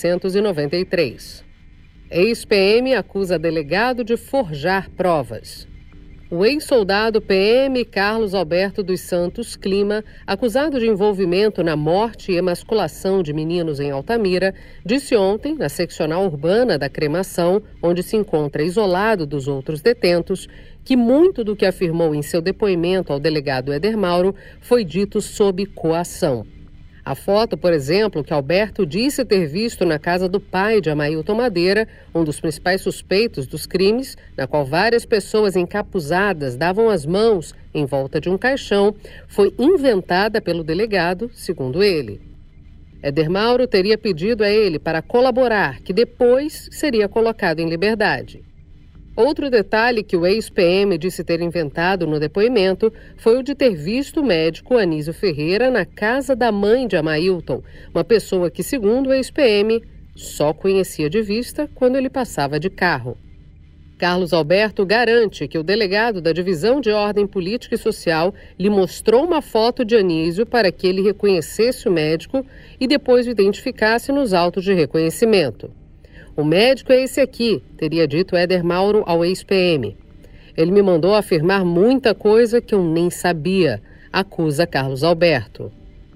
1993. Ex-PM acusa delegado de forjar provas. O ex-soldado PM Carlos Alberto dos Santos Clima, acusado de envolvimento na morte e emasculação de meninos em Altamira, disse ontem, na seccional urbana da Cremação, onde se encontra isolado dos outros detentos, que muito do que afirmou em seu depoimento ao delegado Éder Mauro foi dito sob coação. A foto, por exemplo, que Alberto disse ter visto na casa do pai de Amailton Madeira, um dos principais suspeitos dos crimes, na qual várias pessoas encapuzadas davam as mãos em volta de um caixão, foi inventada pelo delegado, segundo ele. Éder Mauro teria pedido a ele para colaborar, que depois seria colocado em liberdade. Outro detalhe que o ex-PM disse ter inventado no depoimento foi o de ter visto o médico Anísio Ferreira na casa da mãe de Amailton, uma pessoa que, segundo o ex-PM, só conhecia de vista quando ele passava de carro. Carlos Alberto garante que o delegado da Divisão de Ordem Política e Social lhe mostrou uma foto de Anísio para que ele reconhecesse o médico e depois o identificasse nos autos de reconhecimento. O médico é esse aqui, teria dito Éder Mauro ao ex-PM. Ele me mandou afirmar muita coisa que eu nem sabia, acusa Carlos Alberto.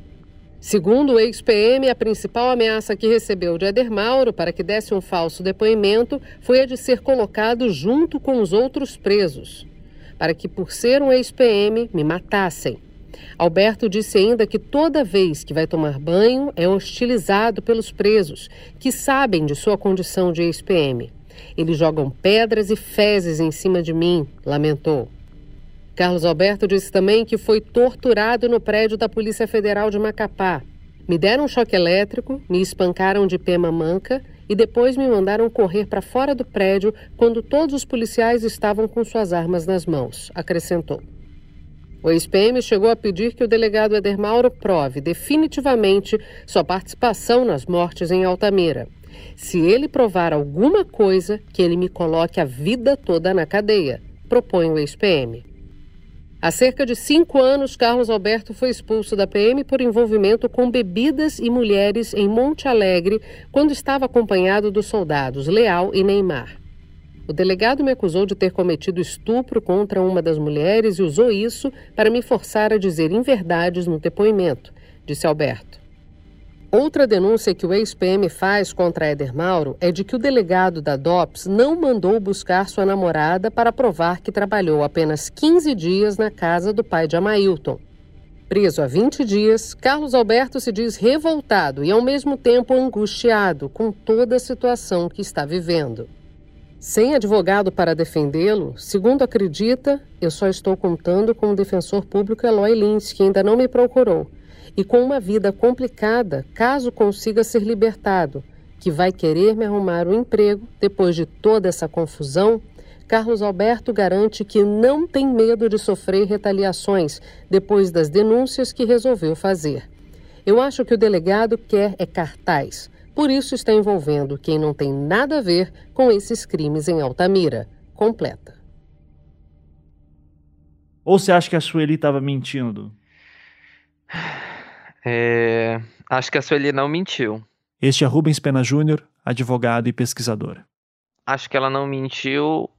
Segundo o ex-PM, a principal ameaça que recebeu de Éder Mauro para que desse um falso depoimento foi a de ser colocado junto com os outros presos, para que, por ser um ex-PM, me matassem. Alberto disse ainda que toda vez que vai tomar banho é hostilizado pelos presos, que sabem de sua condição de ex-PM. Eles jogam pedras e fezes em cima de mim, lamentou. Carlos Alberto disse também que foi torturado no prédio da Polícia Federal de Macapá. Me deram um choque elétrico, me espancaram de pé manca e depois me mandaram correr para fora do prédio quando todos os policiais estavam com suas armas nas mãos, acrescentou. O ex-PM chegou a pedir que o delegado Éder Mauro prove definitivamente sua participação nas mortes em Altamira. Se ele provar alguma coisa, que ele me coloque a vida toda na cadeia, propõe o ex-PM. Há cerca de 5 anos, Carlos Alberto foi expulso da PM por envolvimento com bebidas e mulheres em Monte Alegre, quando estava acompanhado dos soldados Leal e Neymar. O delegado me acusou de ter cometido estupro contra uma das mulheres e usou isso para me forçar a dizer inverdades no depoimento, disse Alberto. Outra denúncia que o ex-PM faz contra Éder Mauro é de que o delegado da DOPS não mandou buscar sua namorada para provar que trabalhou apenas 15 dias na casa do pai de Amailton. Preso há 20 dias, Carlos Alberto se diz revoltado e ao mesmo tempo angustiado com toda a situação que está vivendo. Sem advogado para defendê-lo, segundo acredita, eu só estou contando com o defensor público Eloy Lins, que ainda não me procurou, e com uma vida complicada caso consiga ser libertado, que vai querer me arrumar um emprego depois de toda essa confusão. Carlos Alberto garante que não tem medo de sofrer retaliações depois das denúncias que resolveu fazer. Eu acho que o delegado quer é cartaz. Por isso está envolvendo quem não tem nada a ver com esses crimes em Altamira. Completa. Ou você acha que a Sueli estava mentindo? Acho que a Sueli não mentiu. Este é Rubens Pena Júnior, advogado e pesquisador. Acho que ela não mentiu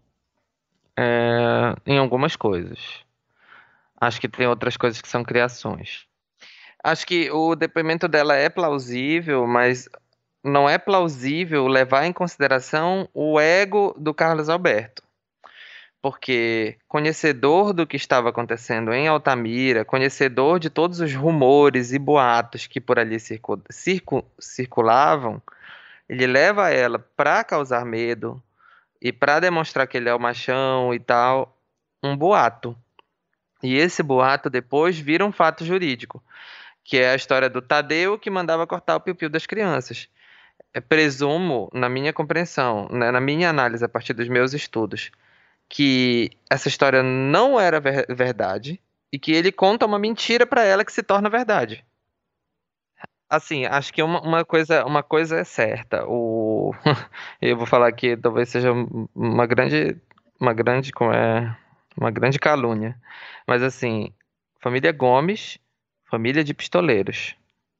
em algumas coisas. Acho que tem outras coisas que são criações. Acho que o depoimento dela é plausível, mas não é plausível levar em consideração o ego do Carlos Alberto. Porque conhecedor do que estava acontecendo em Altamira, conhecedor de todos os rumores e boatos que por ali circulavam, ele leva ela para causar medo e para demonstrar que ele é o machão e tal, um boato. E esse boato depois vira um fato jurídico, que é a história do Tadeu que mandava cortar o piu-piu das crianças. Presumo, na minha compreensão, né, na minha análise a partir dos meus estudos, que essa história não era verdade e que ele conta uma mentira para ela que se torna verdade. Assim, acho que uma coisa é certa. Eu vou falar que talvez seja uma grande calúnia. Mas assim, família Gomes, família de pistoleiros.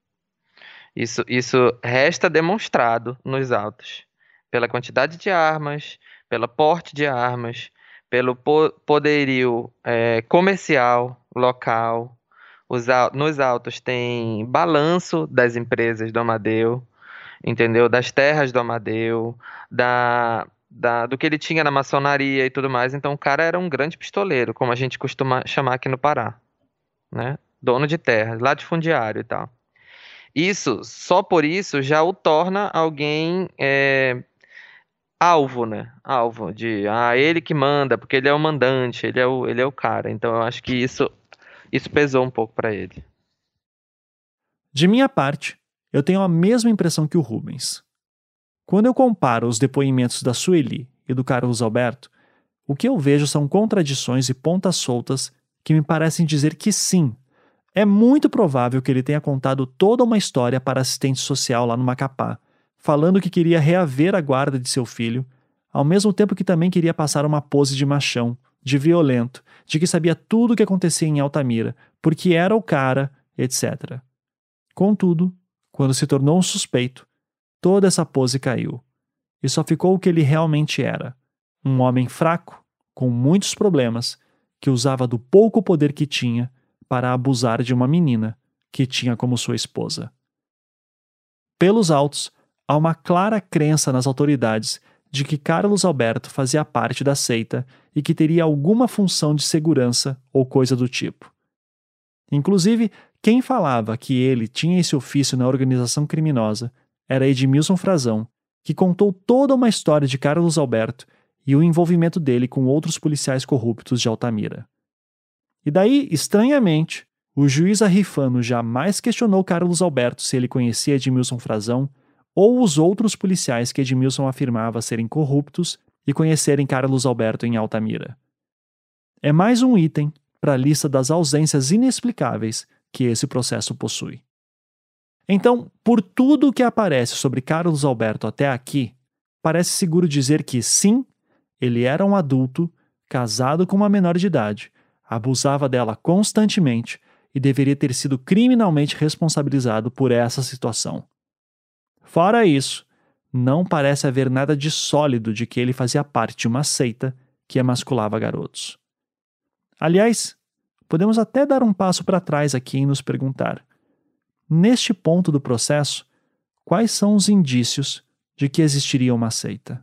Isso resta demonstrado nos autos, pela quantidade de armas, pelo porte de armas, pelo poderio comercial local. Nos autos tem balanço das empresas do Amadeu, entendeu? Das terras do Amadeu, do que ele tinha na maçonaria e tudo mais. Então o cara era um grande pistoleiro, como a gente costuma chamar aqui no Pará, né? Dono de terra, latifundiário e tal. Isso, só por isso, já o torna alguém alvo, né? Alvo de, ele que manda, porque ele é o mandante, ele é o cara. Então eu acho que isso pesou um pouco para ele. De minha parte, eu tenho a mesma impressão que o Rubens. Quando eu comparo os depoimentos da Sueli e do Carlos Alberto, o que eu vejo são contradições e pontas soltas que me parecem dizer que sim, é muito provável que ele tenha contado toda uma história para assistente social lá no Macapá, falando que queria reaver a guarda de seu filho, ao mesmo tempo que também queria passar uma pose de machão, de violento, de que sabia tudo o que acontecia em Altamira, porque era o cara, etc. Contudo, quando se tornou um suspeito, toda essa pose caiu, e só ficou o que ele realmente era, um homem fraco, com muitos problemas, que usava do pouco poder que tinha para abusar de uma menina que tinha como sua esposa. Pelos autos, há uma clara crença nas autoridades de que Carlos Alberto fazia parte da seita e que teria alguma função de segurança ou coisa do tipo. Inclusive, quem falava que ele tinha esse ofício na organização criminosa era Edmilson Frazão, que contou toda uma história de Carlos Alberto e o envolvimento dele com outros policiais corruptos de Altamira. E daí, estranhamente, o juiz Arrifano jamais questionou Carlos Alberto se ele conhecia Edmilson Frazão ou os outros policiais que Edmilson afirmava serem corruptos e conhecerem Carlos Alberto em Altamira. É mais um item para a lista das ausências inexplicáveis que esse processo possui. Então, por tudo o que aparece sobre Carlos Alberto até aqui, parece seguro dizer que sim, ele era um adulto, casado com uma menor de idade, abusava dela constantemente e deveria ter sido criminalmente responsabilizado por essa situação. Fora isso, não parece haver nada de sólido de que ele fazia parte de uma seita que emasculava garotos. Aliás, podemos até dar um passo para trás aqui e nos perguntar: neste ponto do processo, quais são os indícios de que existiria uma seita?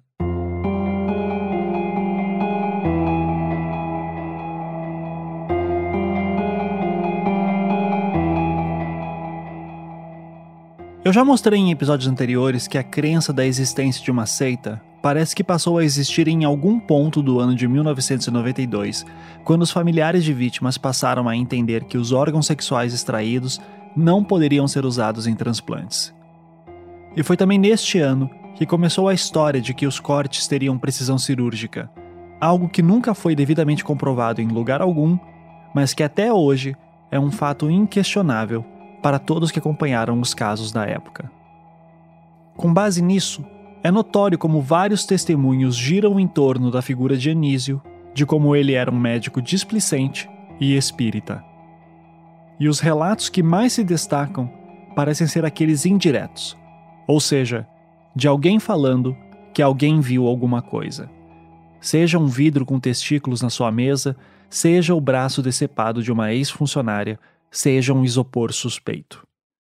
Eu já mostrei em episódios anteriores que a crença da existência de uma seita parece que passou a existir em algum ponto do ano de 1992, quando os familiares de vítimas passaram a entender que os órgãos sexuais extraídos não poderiam ser usados em transplantes. E foi também neste ano que começou a história de que os cortes teriam precisão cirúrgica, algo que nunca foi devidamente comprovado em lugar algum, mas que até hoje é um fato inquestionável para todos que acompanharam os casos da época. Com base nisso, é notório como vários testemunhos giram em torno da figura de Anísio, de como ele era um médico displicente e espírita. E os relatos que mais se destacam parecem ser aqueles indiretos, ou seja, de alguém falando que alguém viu alguma coisa. Seja um vidro com testículos na sua mesa, seja o braço decepado de uma ex-funcionária, seja um isopor suspeito.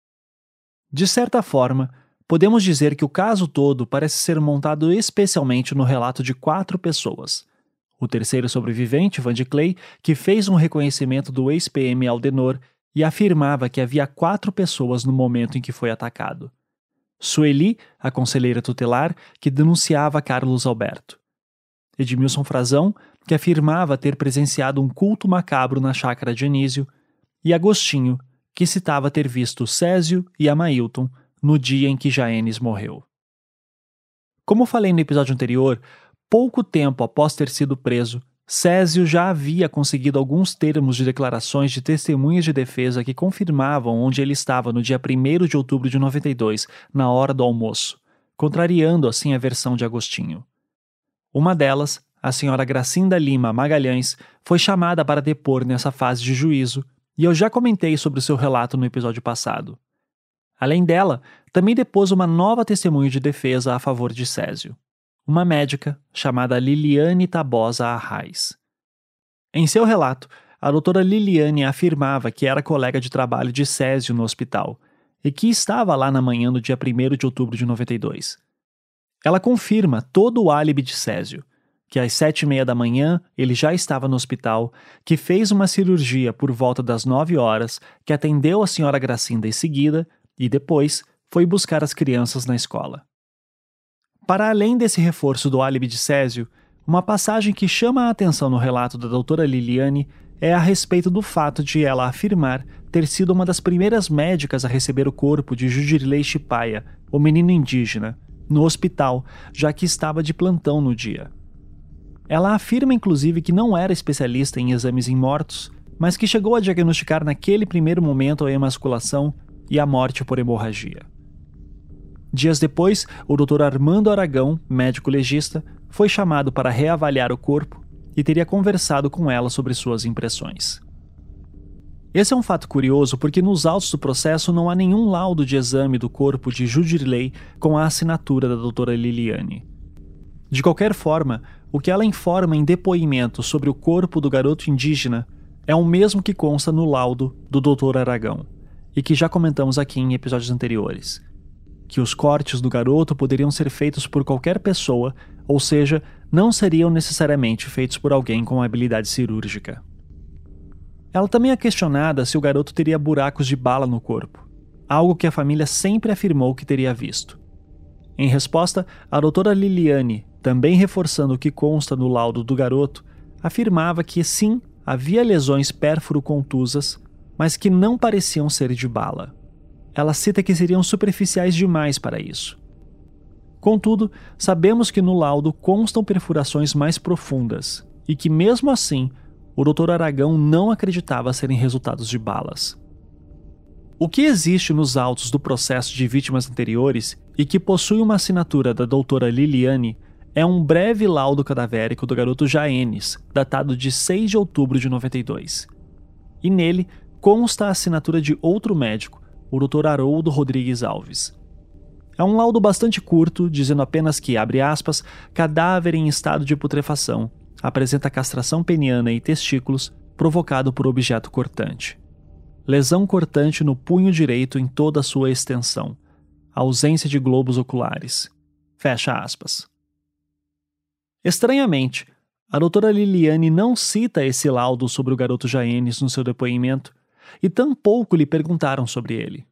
De certa forma, podemos dizer que o caso todo parece ser montado especialmente no relato de 4 pessoas. O terceiro sobrevivente, Vandy Clay, que fez um reconhecimento do ex-PM Aldenor e afirmava que havia 4 pessoas no momento em que foi atacado. Sueli, a conselheira tutelar, que denunciava Carlos Alberto. Edmilson Frazão, que afirmava ter presenciado um culto macabro na chácara de Anísio, e Agostinho, que citava ter visto Césio e Amailton no dia em que Jaenes morreu. Como falei no episódio anterior, pouco tempo após ter sido preso, Césio já havia conseguido alguns termos de declarações de testemunhas de defesa que confirmavam onde ele estava no dia 1º de outubro de 92, na hora do almoço, contrariando assim a versão de Agostinho. Uma delas, a senhora Gracinda Lima Magalhães, foi chamada para depor nessa fase de juízo, e eu já comentei sobre o seu relato no episódio passado. Além dela, também depôs uma nova testemunha de defesa a favor de Césio, uma médica chamada Liliane Tabosa Arraes. Em seu relato, a doutora Liliane afirmava que era colega de trabalho de Césio no hospital e que estava lá na manhã do dia 1º de outubro de 92. Ela confirma todo o álibi de Césio, que às 7h30 da manhã ele já estava no hospital, que fez uma cirurgia por volta das 9 horas, que atendeu a senhora Gracinda em seguida e depois foi buscar as crianças na escola. Para além desse reforço do álibi de Césio, uma passagem que chama a atenção no relato da doutora Liliane é a respeito do fato de ela afirmar ter sido uma das primeiras médicas a receber o corpo de Judirilei Chipaia, o menino indígena, no hospital, já que estava de plantão no dia. Ela afirma inclusive que não era especialista em exames em mortos, mas que chegou a diagnosticar naquele primeiro momento a emasculação e a morte por hemorragia. Dias depois, o Dr. Armando Aragão, médico legista, foi chamado para reavaliar o corpo e teria conversado com ela sobre suas impressões. Esse é um fato curioso porque nos autos do processo não há nenhum laudo de exame do corpo de Judirilei com a assinatura da doutora Liliane. De qualquer forma, o que ela informa em depoimento sobre o corpo do garoto indígena é o mesmo que consta no laudo do Dr. Aragão, e que já comentamos aqui em episódios anteriores, que os cortes do garoto poderiam ser feitos por qualquer pessoa, ou seja, não seriam necessariamente feitos por alguém com habilidade cirúrgica. Ela também é questionada se o garoto teria buracos de bala no corpo, algo que a família sempre afirmou que teria visto. Em resposta, a doutora Liliane, também reforçando o que consta no laudo do garoto, afirmava que sim, havia lesões pérfuro-contusas, mas que não pareciam ser de bala. Ela cita que seriam superficiais demais para isso. Contudo, sabemos que no laudo constam perfurações mais profundas e que, mesmo assim, o Dr. Aragão não acreditava serem resultados de balas. O que existe nos autos do processo de vítimas anteriores e que possui uma assinatura da doutora Liliane é um breve laudo cadavérico do garoto Jaenes, datado de 6 de outubro de 92. E nele consta a assinatura de outro médico, o Dr. Haroldo Rodrigues Alves. É um laudo bastante curto, dizendo apenas que, abre aspas, cadáver em estado de putrefação, apresenta castração peniana e testículos provocado por objeto cortante. Lesão cortante no punho direito em toda a sua extensão. Ausência de globos oculares. Fecha aspas. Estranhamente, a doutora Liliane não cita esse laudo sobre o garoto Jaenes no seu depoimento, e tampouco lhe perguntaram sobre ele.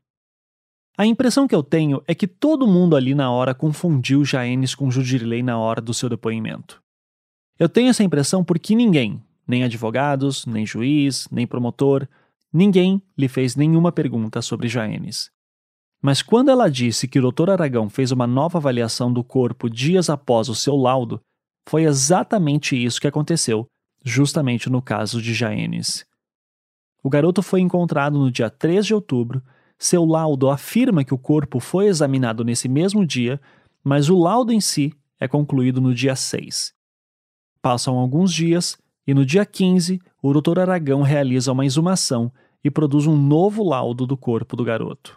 A impressão que eu tenho é que todo mundo ali na hora confundiu Jaenes com Judirilei na hora do seu depoimento. Eu tenho essa impressão porque ninguém, nem advogados, nem juiz, nem promotor, ninguém lhe fez nenhuma pergunta sobre Jaenes. Mas quando ela disse que o Dr. Aragão fez uma nova avaliação do corpo dias após o seu laudo, foi exatamente isso que aconteceu, justamente no caso de Jaenes. O garoto foi encontrado no dia 3 de outubro, seu laudo afirma que o corpo foi examinado nesse mesmo dia, mas o laudo em si é concluído no dia 6. Passam alguns dias e no dia 15 o Dr. Aragão realiza uma exumação e produz um novo laudo do corpo do garoto.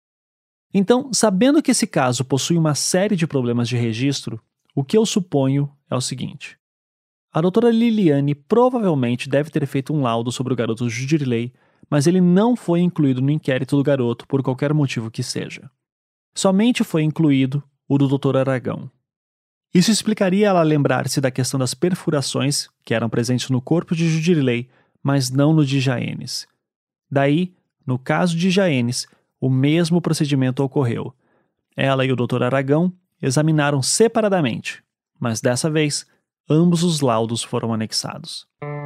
Então, sabendo que esse caso possui uma série de problemas de registro, o que eu suponho é o seguinte. A doutora Liliane provavelmente deve ter feito um laudo sobre o garoto Judirilei, mas ele não foi incluído no inquérito do garoto por qualquer motivo que seja. Somente foi incluído o do Dr. Aragão. Isso explicaria ela lembrar-se da questão das perfurações que eram presentes no corpo de Judirilei, mas não no de Jaenes. Daí, no caso de Jaenes, o mesmo procedimento ocorreu. Ela e o Dr. Aragão examinaram separadamente, mas dessa vez, ambos os laudos foram anexados.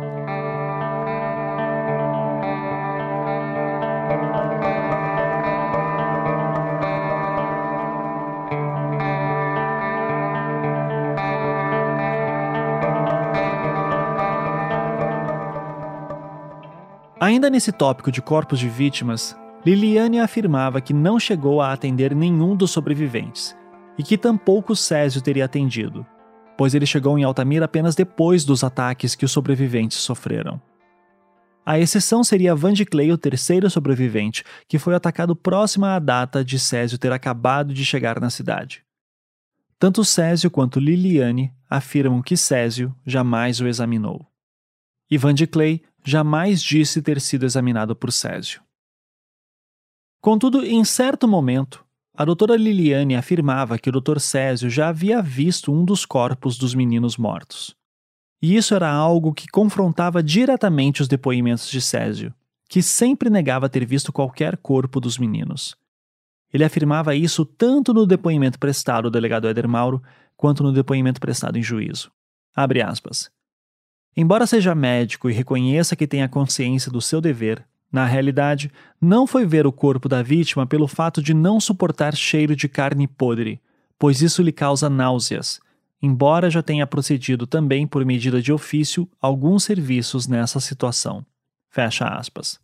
Ainda nesse tópico de corpos de vítimas, Liliane afirmava que não chegou a atender nenhum dos sobreviventes e que tampouco Césio teria atendido, pois ele chegou em Altamira apenas depois dos ataques que os sobreviventes sofreram. A exceção seria Vandiclei, o terceiro sobrevivente, que foi atacado próxima à data de Césio ter acabado de chegar na cidade. Tanto Césio quanto Liliane afirmam que Césio jamais o examinou. E Vandiclei jamais disse ter sido examinado por Césio. Contudo, em certo momento, A doutora Liliane afirmava que o Dr. Césio já havia visto um dos corpos dos meninos mortos. E isso era algo que confrontava diretamente os depoimentos de Césio, que sempre negava ter visto qualquer corpo dos meninos. Ele afirmava isso tanto no depoimento prestado ao delegado Éder Mauro, quanto no depoimento prestado em juízo. Abre aspas. Embora seja médico e reconheça que tenha consciência do seu dever, na realidade, não foi ver o corpo da vítima pelo fato de não suportar cheiro de carne podre, pois isso lhe causa náuseas, embora já tenha procedido também por medida de ofício alguns serviços nessa situação. Fecha aspas.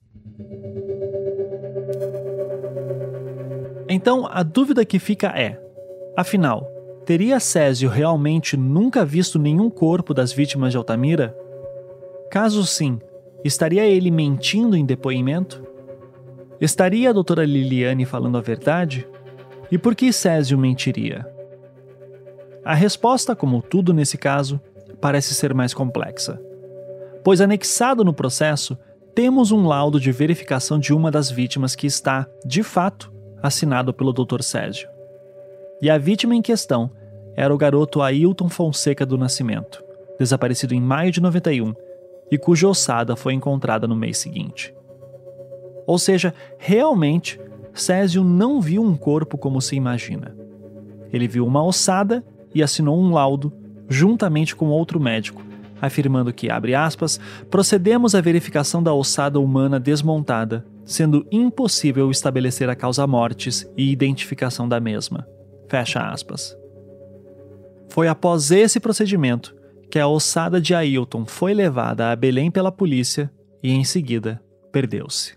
Então, a dúvida que fica é, afinal, teria Césio realmente nunca visto nenhum corpo das vítimas de Altamira? Caso sim, estaria ele mentindo em depoimento? Estaria a doutora Liliane falando a verdade? E por que Césio mentiria? A resposta, como tudo nesse caso, parece ser mais complexa. Pois anexado no processo, temos um laudo de verificação de uma das vítimas que está, de fato, assinado pelo Dr. Césio. E a vítima em questão era o garoto Ailton Fonseca do Nascimento, desaparecido em maio de 91, e cuja ossada foi encontrada no mês seguinte. Ou seja, realmente, Césio não viu um corpo como se imagina. Ele viu uma ossada e assinou um laudo, juntamente com outro médico, afirmando que, abre aspas, procedemos à verificação da ossada humana desmontada, sendo impossível estabelecer a causa-mortes e identificação da mesma. Fecha aspas. Foi após esse procedimento que a ossada de Ailton foi levada a Belém pela polícia e, em seguida, perdeu-se.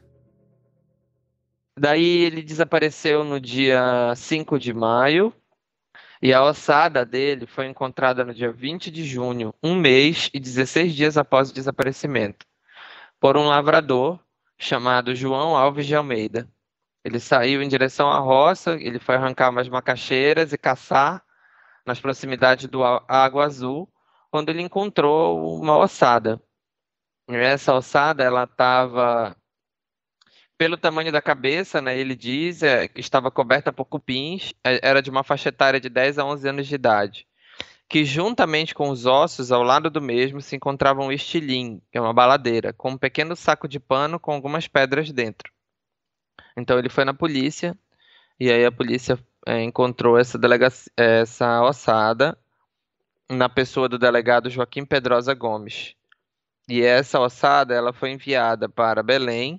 Daí ele desapareceu no dia 5 de maio e a ossada dele foi encontrada no dia 20 de junho, um mês e 16 dias após o desaparecimento, por um lavrador chamado João Alves de Almeida. Ele saiu em direção à roça, ele foi arrancar umas macaxeiras e caçar nas proximidades do Água Azul, quando ele encontrou uma ossada. E essa ossada, ela estava, pelo tamanho da cabeça, né, ele diz, que estava coberta por cupins, era de uma faixa etária de 10 a 11 anos de idade, que juntamente com os ossos, ao lado do mesmo, se encontrava um estilim, que é uma baladeira, com um pequeno saco de pano com algumas pedras dentro. Então ele foi na polícia, e aí a polícia encontrou essa ossada na pessoa do delegado Joaquim Pedrosa Gomes. E essa ossada, ela foi enviada para Belém.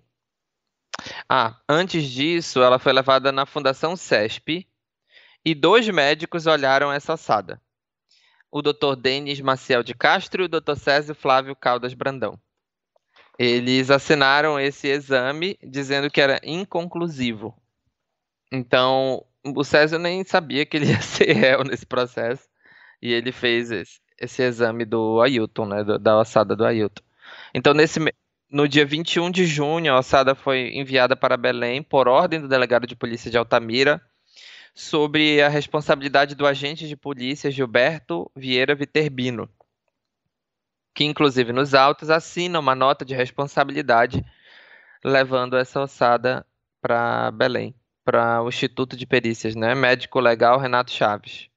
Antes disso, ela foi levada na Fundação CESP e 2 médicos olharam essa ossada. O Dr. Denis Maciel de Castro e o Dr. Césio Flávio Caldas Brandão. Eles assinaram esse exame dizendo que era inconclusivo. Então, o Césio nem sabia que ele ia ser réu nesse processo. E ele fez esse exame do Ailton, né, da ossada do Ailton. Então, no dia 21 de junho, a ossada foi enviada para Belém por ordem do delegado de polícia de Altamira, sobre a responsabilidade do agente de polícia Gilberto Vieira Viterbino, que inclusive nos autos assina uma nota de responsabilidade levando essa ossada para Belém, para o Instituto de Perícias, né, médico legal Renato Chaves.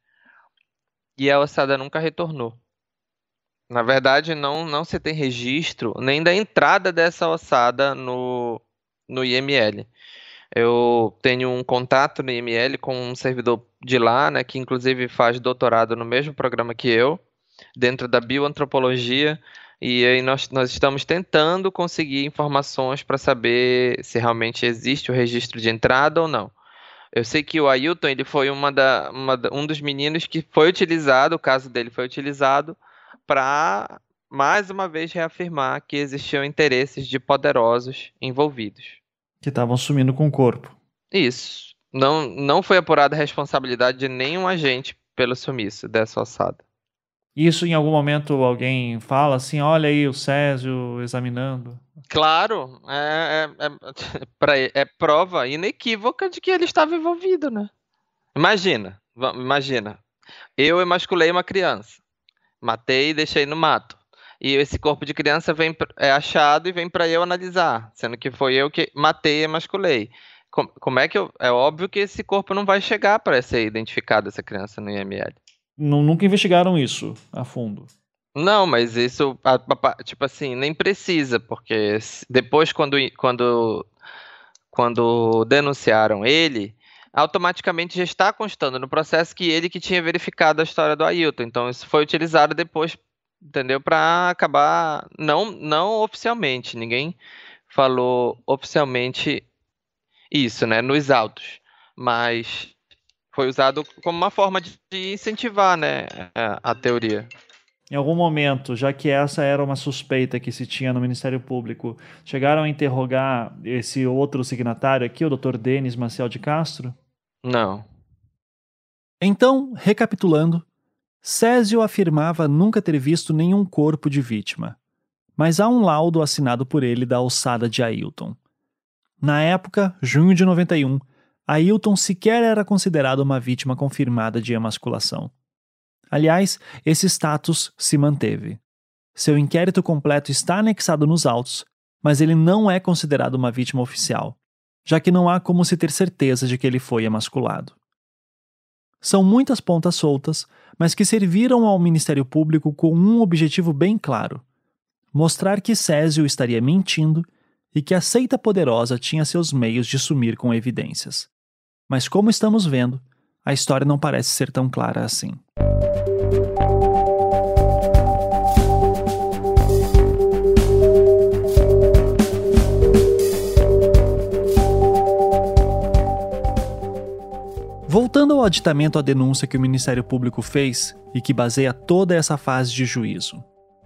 E a ossada nunca retornou. Na verdade, não se tem registro nem da entrada dessa ossada no IML. Eu tenho um contato no IML com um servidor de lá, né, que inclusive faz doutorado no mesmo programa que eu, dentro da bioantropologia, e aí nós estamos tentando conseguir informações para saber se realmente existe o registro de entrada ou não. Eu sei que o Ailton, ele foi um dos meninos que foi utilizado, o caso dele foi utilizado para, mais uma vez, reafirmar que existiam interesses de poderosos envolvidos. Que estavam sumindo com o corpo. Isso. Não foi apurada a responsabilidade de nenhum agente pelo sumiço dessa ossada. Isso em algum momento alguém fala assim, olha aí o Césio examinando. Claro, é prova inequívoca de que ele estava envolvido, né? Imagina, eu emasculei uma criança, matei e deixei no mato, e esse corpo de criança é achado e vem para eu analisar, sendo que foi eu que matei e emasculei. Como é que é óbvio que esse corpo não vai chegar para ser identificado, essa criança no IML. Nunca investigaram isso a fundo. Não, mas isso, tipo assim, nem precisa, porque depois quando denunciaram ele, automaticamente já está constando no processo que ele que tinha verificado a história do Ailton. Então isso foi utilizado depois, entendeu? Para acabar, não oficialmente, ninguém falou oficialmente isso, né, nos autos, mas foi usado como uma forma de incentivar, né, a teoria. Em algum momento, já que essa era uma suspeita que se tinha no Ministério Público, chegaram a interrogar esse outro signatário aqui, o Dr. Denis Maciel de Castro? Não. Então, recapitulando, Césio afirmava nunca ter visto nenhum corpo de vítima, mas há um laudo assinado por ele da ossada de Ailton. Na época, junho de 91, Ailton sequer era considerado uma vítima confirmada de emasculação. Aliás, esse status se manteve. Seu inquérito completo está anexado nos autos, mas ele não é considerado uma vítima oficial, já que não há como se ter certeza de que ele foi emasculado. São muitas pontas soltas, mas que serviram ao Ministério Público com um objetivo bem claro: mostrar que Césio estaria mentindo e que a seita poderosa tinha seus meios de sumir com evidências. Mas como estamos vendo, a história não parece ser tão clara assim. Voltando ao aditamento à denúncia que o Ministério Público fez e que baseia toda essa fase de juízo.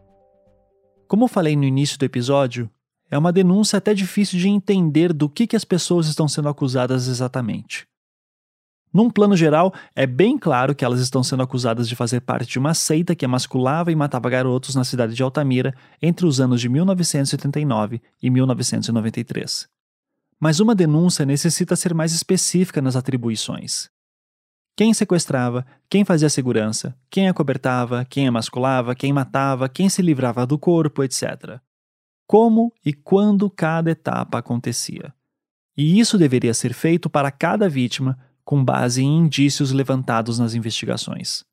Como falei no início do episódio, é uma denúncia até difícil de entender do que as pessoas estão sendo acusadas exatamente. Num plano geral, é bem claro que elas estão sendo acusadas de fazer parte de uma seita que emasculava e matava garotos na cidade de Altamira entre os anos de 1989 e 1993. Mas uma denúncia necessita ser mais específica nas atribuições. Quem sequestrava, quem fazia segurança, quem acobertava, quem emasculava, quem matava, quem se livrava do corpo, etc. Como e quando cada etapa acontecia. E isso deveria ser feito para cada vítima, com base em indícios levantados nas investigações.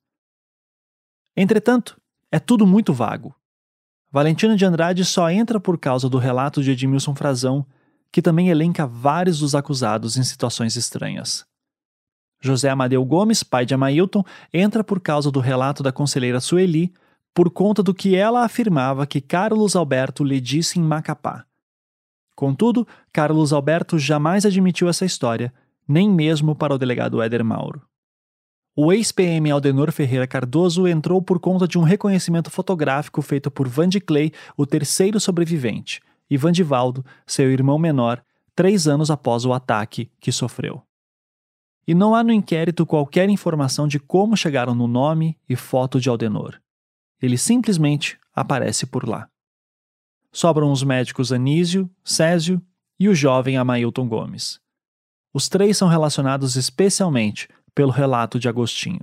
Entretanto, é tudo muito vago. Valentina de Andrade só entra por causa do relato de Edmilson Frazão, que também elenca vários dos acusados em situações estranhas. José Amadeu Gomes, pai de Amailton, entra por causa do relato da conselheira Sueli, por conta do que ela afirmava que Carlos Alberto lhe disse em Macapá. Contudo, Carlos Alberto jamais admitiu essa história, nem mesmo para o delegado Éder Mauro. O ex-PM Aldenor Ferreira Cardoso entrou por conta de um reconhecimento fotográfico feito por Vandiclay, o terceiro sobrevivente, e Vandivaldo, seu irmão menor, 3 anos após o ataque que sofreu. E não há no inquérito qualquer informação de como chegaram no nome e foto de Aldenor. Ele simplesmente aparece por lá. Sobram os médicos Anísio, Césio e o jovem Amailton Gomes. Os 3 são relacionados especialmente pelo relato de Agostinho.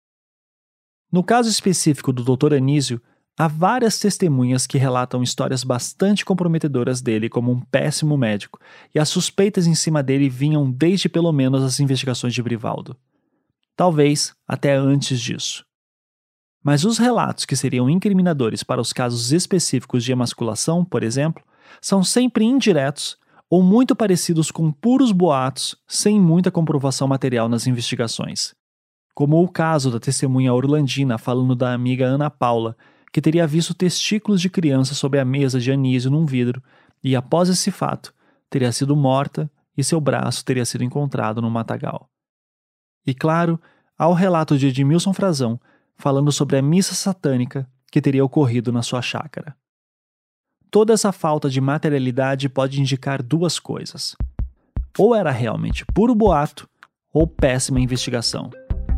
No caso específico do Dr. Anísio, há várias testemunhas que relatam histórias bastante comprometedoras dele como um péssimo médico, e as suspeitas em cima dele vinham desde pelo menos as investigações de Brivaldo. Talvez até antes disso. Mas os relatos que seriam incriminadores para os casos específicos de emasculação, por exemplo, são sempre indiretos ou muito parecidos com puros boatos, sem muita comprovação material nas investigações. Como o caso da testemunha Orlandina falando da amiga Ana Paula, que teria visto testículos de criança sob a mesa de Anísio num vidro e, após esse fato, teria sido morta e seu braço teria sido encontrado no matagal. E claro, há o relato de Edmilson Frazão falando sobre a missa satânica que teria ocorrido na sua chácara. Toda essa falta de materialidade pode indicar 2 coisas. Ou era realmente puro boato, ou péssima investigação.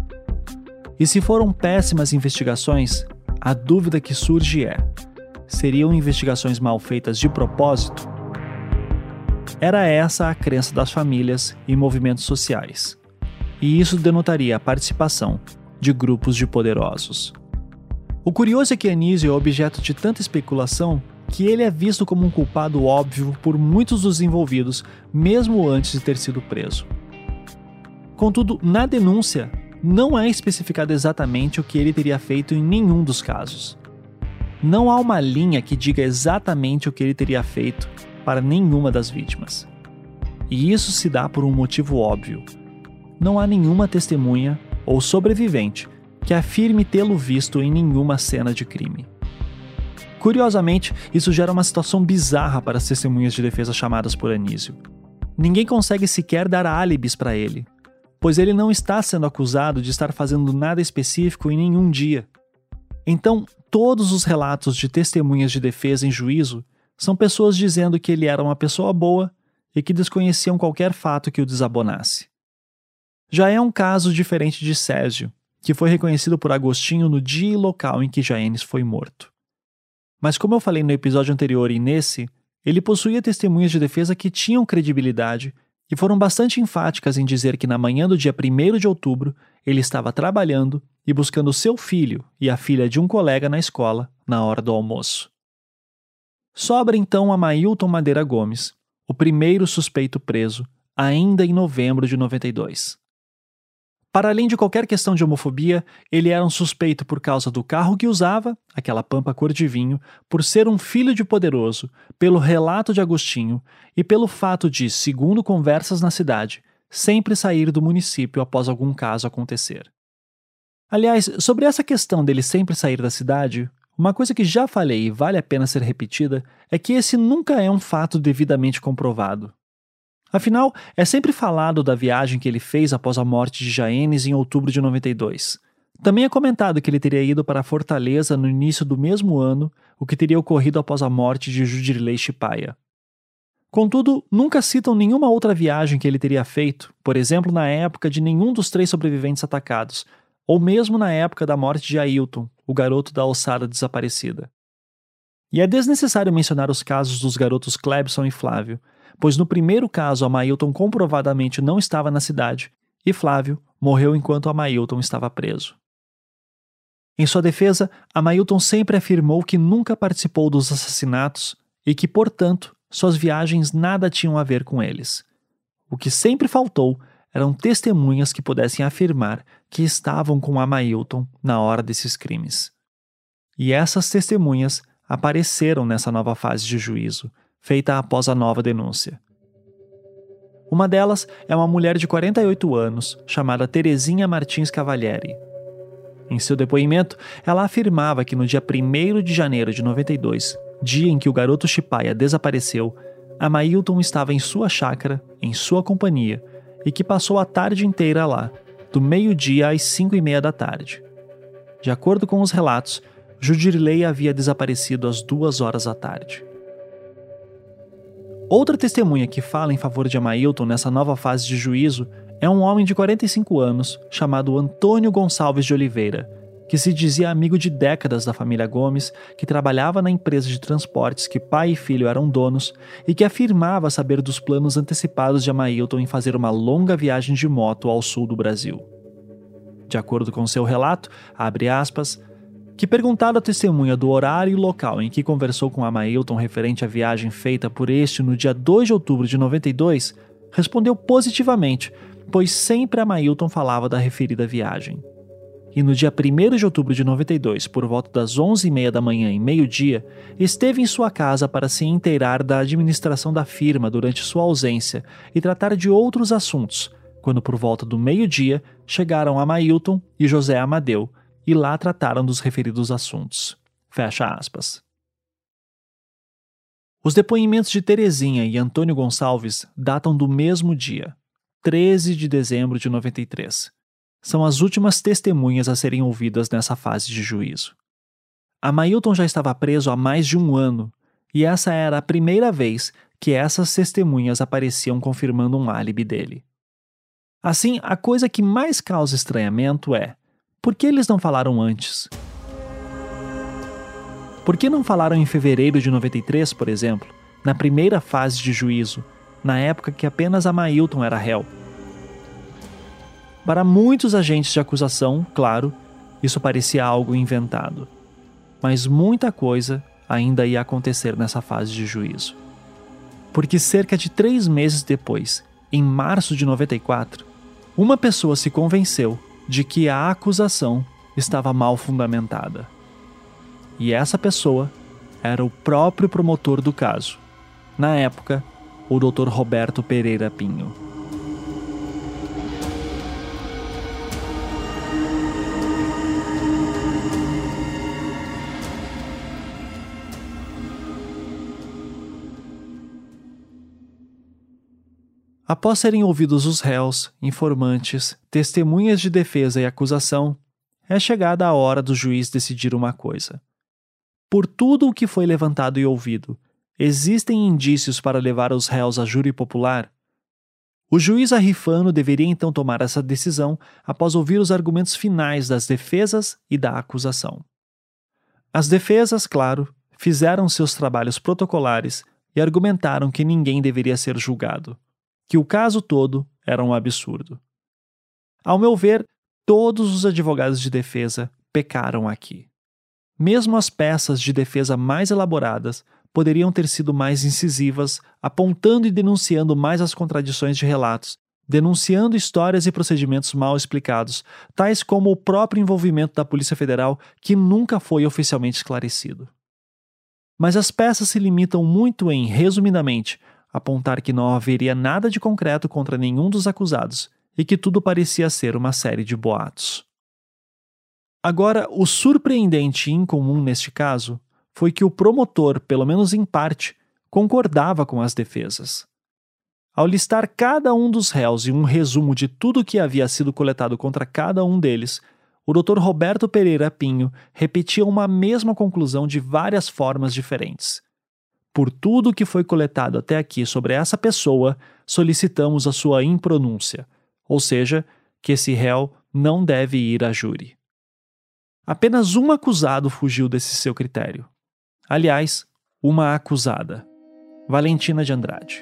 E se foram péssimas investigações, a dúvida que surge é: seriam investigações mal feitas de propósito? Era essa a crença das famílias e movimentos sociais. E isso denotaria a participação de grupos de poderosos. O curioso é que Anísio é objeto de tanta especulação que ele é visto como um culpado óbvio por muitos dos envolvidos, mesmo antes de ter sido preso. Contudo, na denúncia, não é especificado exatamente o que ele teria feito em nenhum dos casos. Não há uma linha que diga exatamente o que ele teria feito para nenhuma das vítimas. E isso se dá por um motivo óbvio. Não há nenhuma testemunha ou sobrevivente que afirme tê-lo visto em nenhuma cena de crime. Curiosamente, isso gera uma situação bizarra para as testemunhas de defesa chamadas por Anísio. Ninguém consegue sequer dar álibis para ele, pois ele não está sendo acusado de estar fazendo nada específico em nenhum dia. Então, todos os relatos de testemunhas de defesa em juízo são pessoas dizendo que ele era uma pessoa boa e que desconheciam qualquer fato que o desabonasse. Já é um caso diferente de Césio, que foi reconhecido por Agostinho no dia e local em que Jaenis foi morto. Mas como eu falei no episódio anterior e nesse, ele possuía testemunhas de defesa que tinham credibilidade e foram bastante enfáticas em dizer que na manhã do dia 1º de outubro ele estava trabalhando e buscando seu filho e a filha de um colega na escola na hora do almoço. Sobra então Amailton Madeira Gomes, o primeiro suspeito preso, ainda em novembro de 92. Para além de qualquer questão de homofobia, ele era um suspeito por causa do carro que usava, aquela Pampa cor de vinho, por ser um filho de poderoso, pelo relato de Agostinho e pelo fato de, segundo conversas na cidade, sempre sair do município após algum caso acontecer. Aliás, sobre essa questão dele sempre sair da cidade, uma coisa que já falei e vale a pena ser repetida é que esse nunca é um fato devidamente comprovado. Afinal, é sempre falado da viagem que ele fez após a morte de Jaenis em outubro de 92. Também é comentado que ele teria ido para Fortaleza no início do mesmo ano, o que teria ocorrido após a morte de Judirilei Chipaia. Contudo, nunca citam nenhuma outra viagem que ele teria feito, por exemplo, na época de nenhum dos 3 sobreviventes atacados, ou mesmo na época da morte de Ailton, o garoto da ossada desaparecida. E é desnecessário mencionar os casos dos garotos Clebson e Flávio, pois no primeiro caso Amailton comprovadamente não estava na cidade e Flávio morreu enquanto Amailton estava preso. Em sua defesa, Amailton sempre afirmou que nunca participou dos assassinatos e que, portanto, suas viagens nada tinham a ver com eles. O que sempre faltou eram testemunhas que pudessem afirmar que estavam com Amailton na hora desses crimes. E essas testemunhas apareceram nessa nova fase de juízo, feita após a nova denúncia. Uma delas é uma mulher de 48 anos, chamada Terezinha Martins Cavalieri. Em seu depoimento, ela afirmava que no dia 1º de janeiro de 92, dia em que o garoto Chipaia desapareceu, Amailton estava em sua chácara, em sua companhia, e que passou a tarde inteira lá, do meio-dia às 5:30 da tarde. De acordo com os relatos, Judirilei havia desaparecido às 2 horas da tarde. Outra testemunha que fala em favor de Amailton nessa nova fase de juízo é um homem de 45 anos chamado Antônio Gonçalves de Oliveira, que se dizia amigo de décadas da família Gomes, que trabalhava na empresa de transportes que pai e filho eram donos e que afirmava saber dos planos antecipados de Amailton em fazer uma longa viagem de moto ao sul do Brasil. De acordo com seu relato, abre aspas, que perguntado à testemunha do horário e local em que conversou com Amailton referente à viagem feita por este no dia 2 de outubro de 92, respondeu positivamente, pois sempre Amailton falava da referida viagem. E no dia 1º de outubro de 92, por volta das 11:30 da manhã e meio-dia, esteve em sua casa para se inteirar da administração da firma durante sua ausência e tratar de outros assuntos, quando por volta do meio-dia chegaram Amailton e José Amadeu, e lá trataram dos referidos assuntos. Fecha aspas. Os depoimentos de Terezinha e Antônio Gonçalves datam do mesmo dia, 13 de dezembro de 93. São as últimas testemunhas a serem ouvidas nessa fase de juízo. Amailton já estava preso há mais de 1 ano, e essa era a primeira vez que essas testemunhas apareciam confirmando um álibi dele. Assim, a coisa que mais causa estranhamento é: por que eles não falaram antes? Por que não falaram em fevereiro de 93, por exemplo, na primeira fase de juízo, na época que apenas Amailton era réu? Para muitos agentes de acusação, claro, isso parecia algo inventado. Mas muita coisa ainda ia acontecer nessa fase de juízo. Porque cerca de 3 meses depois, em março de 94, uma pessoa se convenceu de que a acusação estava mal fundamentada. E essa pessoa era o próprio promotor do caso, na época, o Dr. Roberto Pereira Pinho. Após serem ouvidos os réus, informantes, testemunhas de defesa e acusação, é chegada a hora do juiz decidir uma coisa. Por tudo o que foi levantado e ouvido, existem indícios para levar os réus a júri popular? O juiz Arrifano deveria então tomar essa decisão após ouvir os argumentos finais das defesas e da acusação. As defesas, claro, fizeram seus trabalhos protocolares e argumentaram que ninguém deveria ser julgado, que o caso todo era um absurdo. Ao meu ver, todos os advogados de defesa pecaram aqui. Mesmo as peças de defesa mais elaboradas poderiam ter sido mais incisivas, apontando e denunciando mais as contradições de relatos, denunciando histórias e procedimentos mal explicados, tais como o próprio envolvimento da Polícia Federal, que nunca foi oficialmente esclarecido. Mas as peças se limitam muito em, resumidamente, apontar que não haveria nada de concreto contra nenhum dos acusados e que tudo parecia ser uma série de boatos. Agora, o surpreendente e incomum neste caso foi que o promotor, pelo menos em parte, concordava com as defesas. Ao listar cada um dos réus e um resumo de tudo o que havia sido coletado contra cada um deles, o Dr. Roberto Pereira Pinho repetia uma mesma conclusão de várias formas diferentes. Por tudo o que foi coletado até aqui sobre essa pessoa, solicitamos a sua impronúncia, ou seja, que esse réu não deve ir a júri. Apenas um acusado fugiu desse seu critério. Aliás, uma acusada, Valentina de Andrade.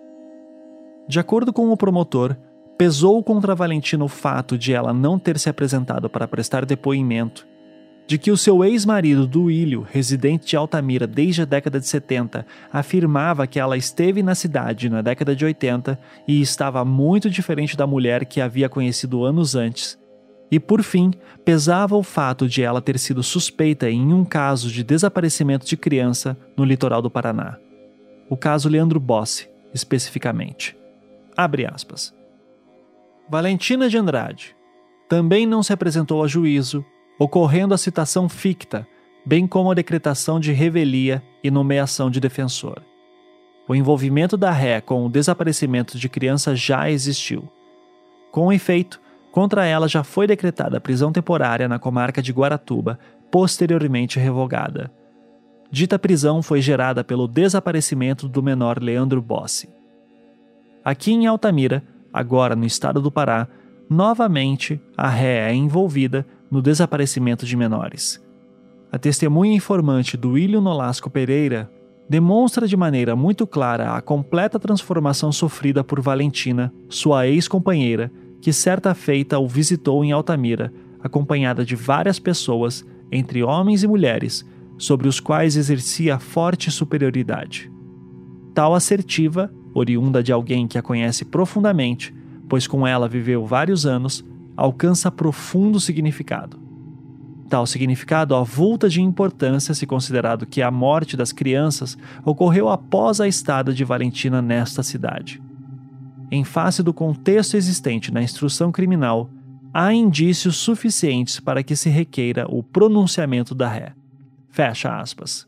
De acordo com o promotor, pesou contra Valentina o fato de ela não ter se apresentado para prestar depoimento, de que o seu ex-marido Duílio, residente de Altamira desde a década de 70, afirmava que ela esteve na cidade na década de 80 e estava muito diferente da mulher que havia conhecido anos antes. E, por fim, pesava o fato de ela ter sido suspeita em um caso de desaparecimento de criança no litoral do Paraná. O caso Leandro Bossi, especificamente. Abre aspas. Valentina de Andrade também não se apresentou a juízo, ocorrendo a citação ficta, bem como a decretação de revelia e nomeação de defensor. O envolvimento da ré com o desaparecimento de criança já existiu. Com efeito, contra ela já foi decretada prisão temporária na comarca de Guaratuba, posteriormente revogada. Dita prisão foi gerada pelo desaparecimento do menor Leandro Bossi. Aqui em Altamira, agora no estado do Pará, novamente a ré é envolvida no desaparecimento de menores. A testemunha informante Duílio Nolasco Pereira demonstra de maneira muito clara a completa transformação sofrida por Valentina, sua ex-companheira, que certa feita o visitou em Altamira, acompanhada de várias pessoas, entre homens e mulheres, sobre os quais exercia forte superioridade. Tal assertiva, oriunda de alguém que a conhece profundamente, pois com ela viveu vários anos, alcança profundo significado. Tal significado avulta de importância se considerado que a morte das crianças ocorreu após a estada de Valentina nesta cidade. Em face do contexto existente na instrução criminal, há indícios suficientes para que se requeira o pronunciamento da ré. Fecha aspas.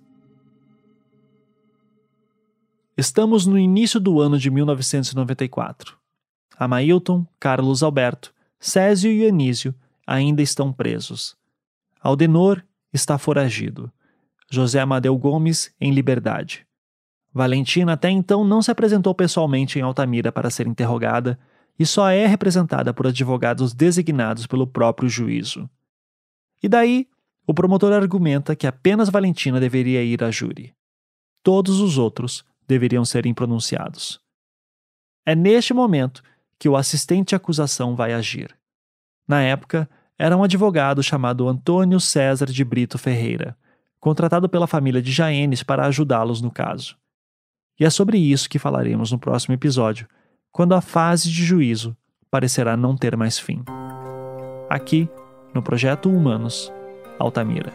Estamos no início do ano de 1994. Amailton, Carlos Alberto, Césio e Anísio ainda estão presos. Aldenor está foragido. José Amadeu Gomes em liberdade. Valentina até então não se apresentou pessoalmente em Altamira para ser interrogada e só é representada por advogados designados pelo próprio juízo. E daí, o promotor argumenta que apenas Valentina deveria ir a júri. Todos os outros deveriam ser impronunciados. É neste momento que o assistente de acusação vai agir. Na época, era um advogado chamado Antônio César de Brito Ferreira, contratado pela família de Jaenes para ajudá-los no caso. E é sobre isso que falaremos no próximo episódio, quando a fase de juízo parecerá não ter mais fim. Aqui, no Projeto Humanos, Altamira.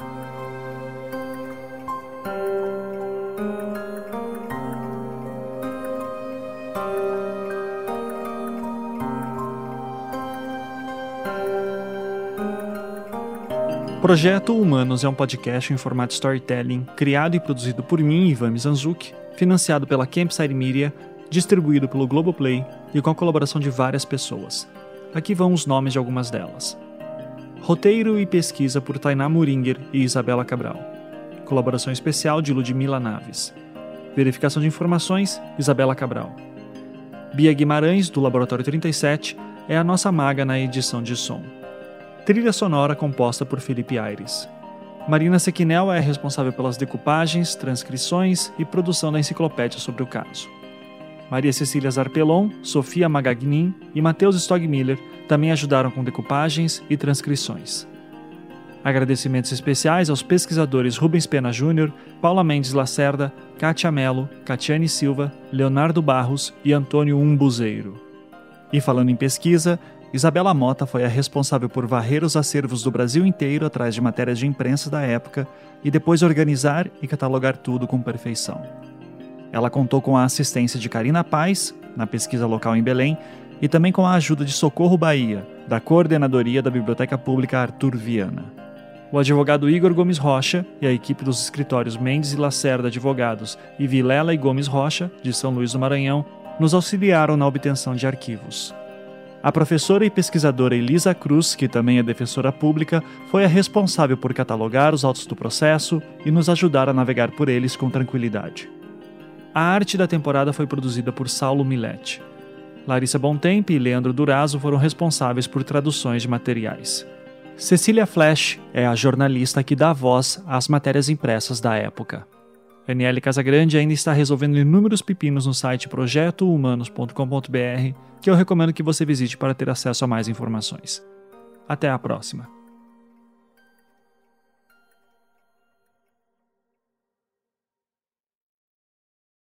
Projeto Humanos é um podcast em formato storytelling, criado e produzido por mim, Ivan Mizanzuki, financiado pela Campside Media, distribuído pelo Globoplay e com a colaboração de várias pessoas. Aqui vão os nomes de algumas delas. Roteiro e pesquisa por Tainá Muringer e Isabela Cabral. Colaboração especial de Ludmila Naves. Verificação de informações, Isabela Cabral. Bia Guimarães, do Laboratório 37, é a nossa maga na edição de som. Trilha sonora composta por Felipe Aires. Marina Sequinel é responsável pelas decupagens, transcrições e produção da enciclopédia sobre o caso. Maria Cecília Zarpelon, Sofia Magagnin e Matheus Stogmiller também ajudaram com decupagens e transcrições. Agradecimentos especiais aos pesquisadores Rubens Pena Júnior, Paula Mendes Lacerda, Kátia Mello, Catiane Silva, Leonardo Barros e Antônio Umbuzeiro. E falando em pesquisa, Isabela Mota foi a responsável por varrer os acervos do Brasil inteiro atrás de matérias de imprensa da época e depois organizar e catalogar tudo com perfeição. Ela contou com a assistência de Karina Paz, na pesquisa local em Belém, e também com a ajuda de Socorro Bahia, da Coordenadoria da Biblioteca Pública Arthur Viana. O advogado Igor Gomes Rocha e a equipe dos escritórios Mendes e Lacerda Advogados e Vilela e Gomes Rocha, de São Luís do Maranhão, nos auxiliaram na obtenção de arquivos. A professora e pesquisadora Elisa Cruz, que também é defensora pública, foi a responsável por catalogar os autos do processo e nos ajudar a navegar por eles com tranquilidade. A arte da temporada foi produzida por Saulo Milete. Larissa Bontempo e Leandro Durazo foram responsáveis por traduções de materiais. Cecília Flash é a jornalista que dá voz às matérias impressas da época. Daniele Casagrande ainda está resolvendo inúmeros pepinos no site projetohumanos.com.br, que eu recomendo que você visite para ter acesso a mais informações. Até a próxima!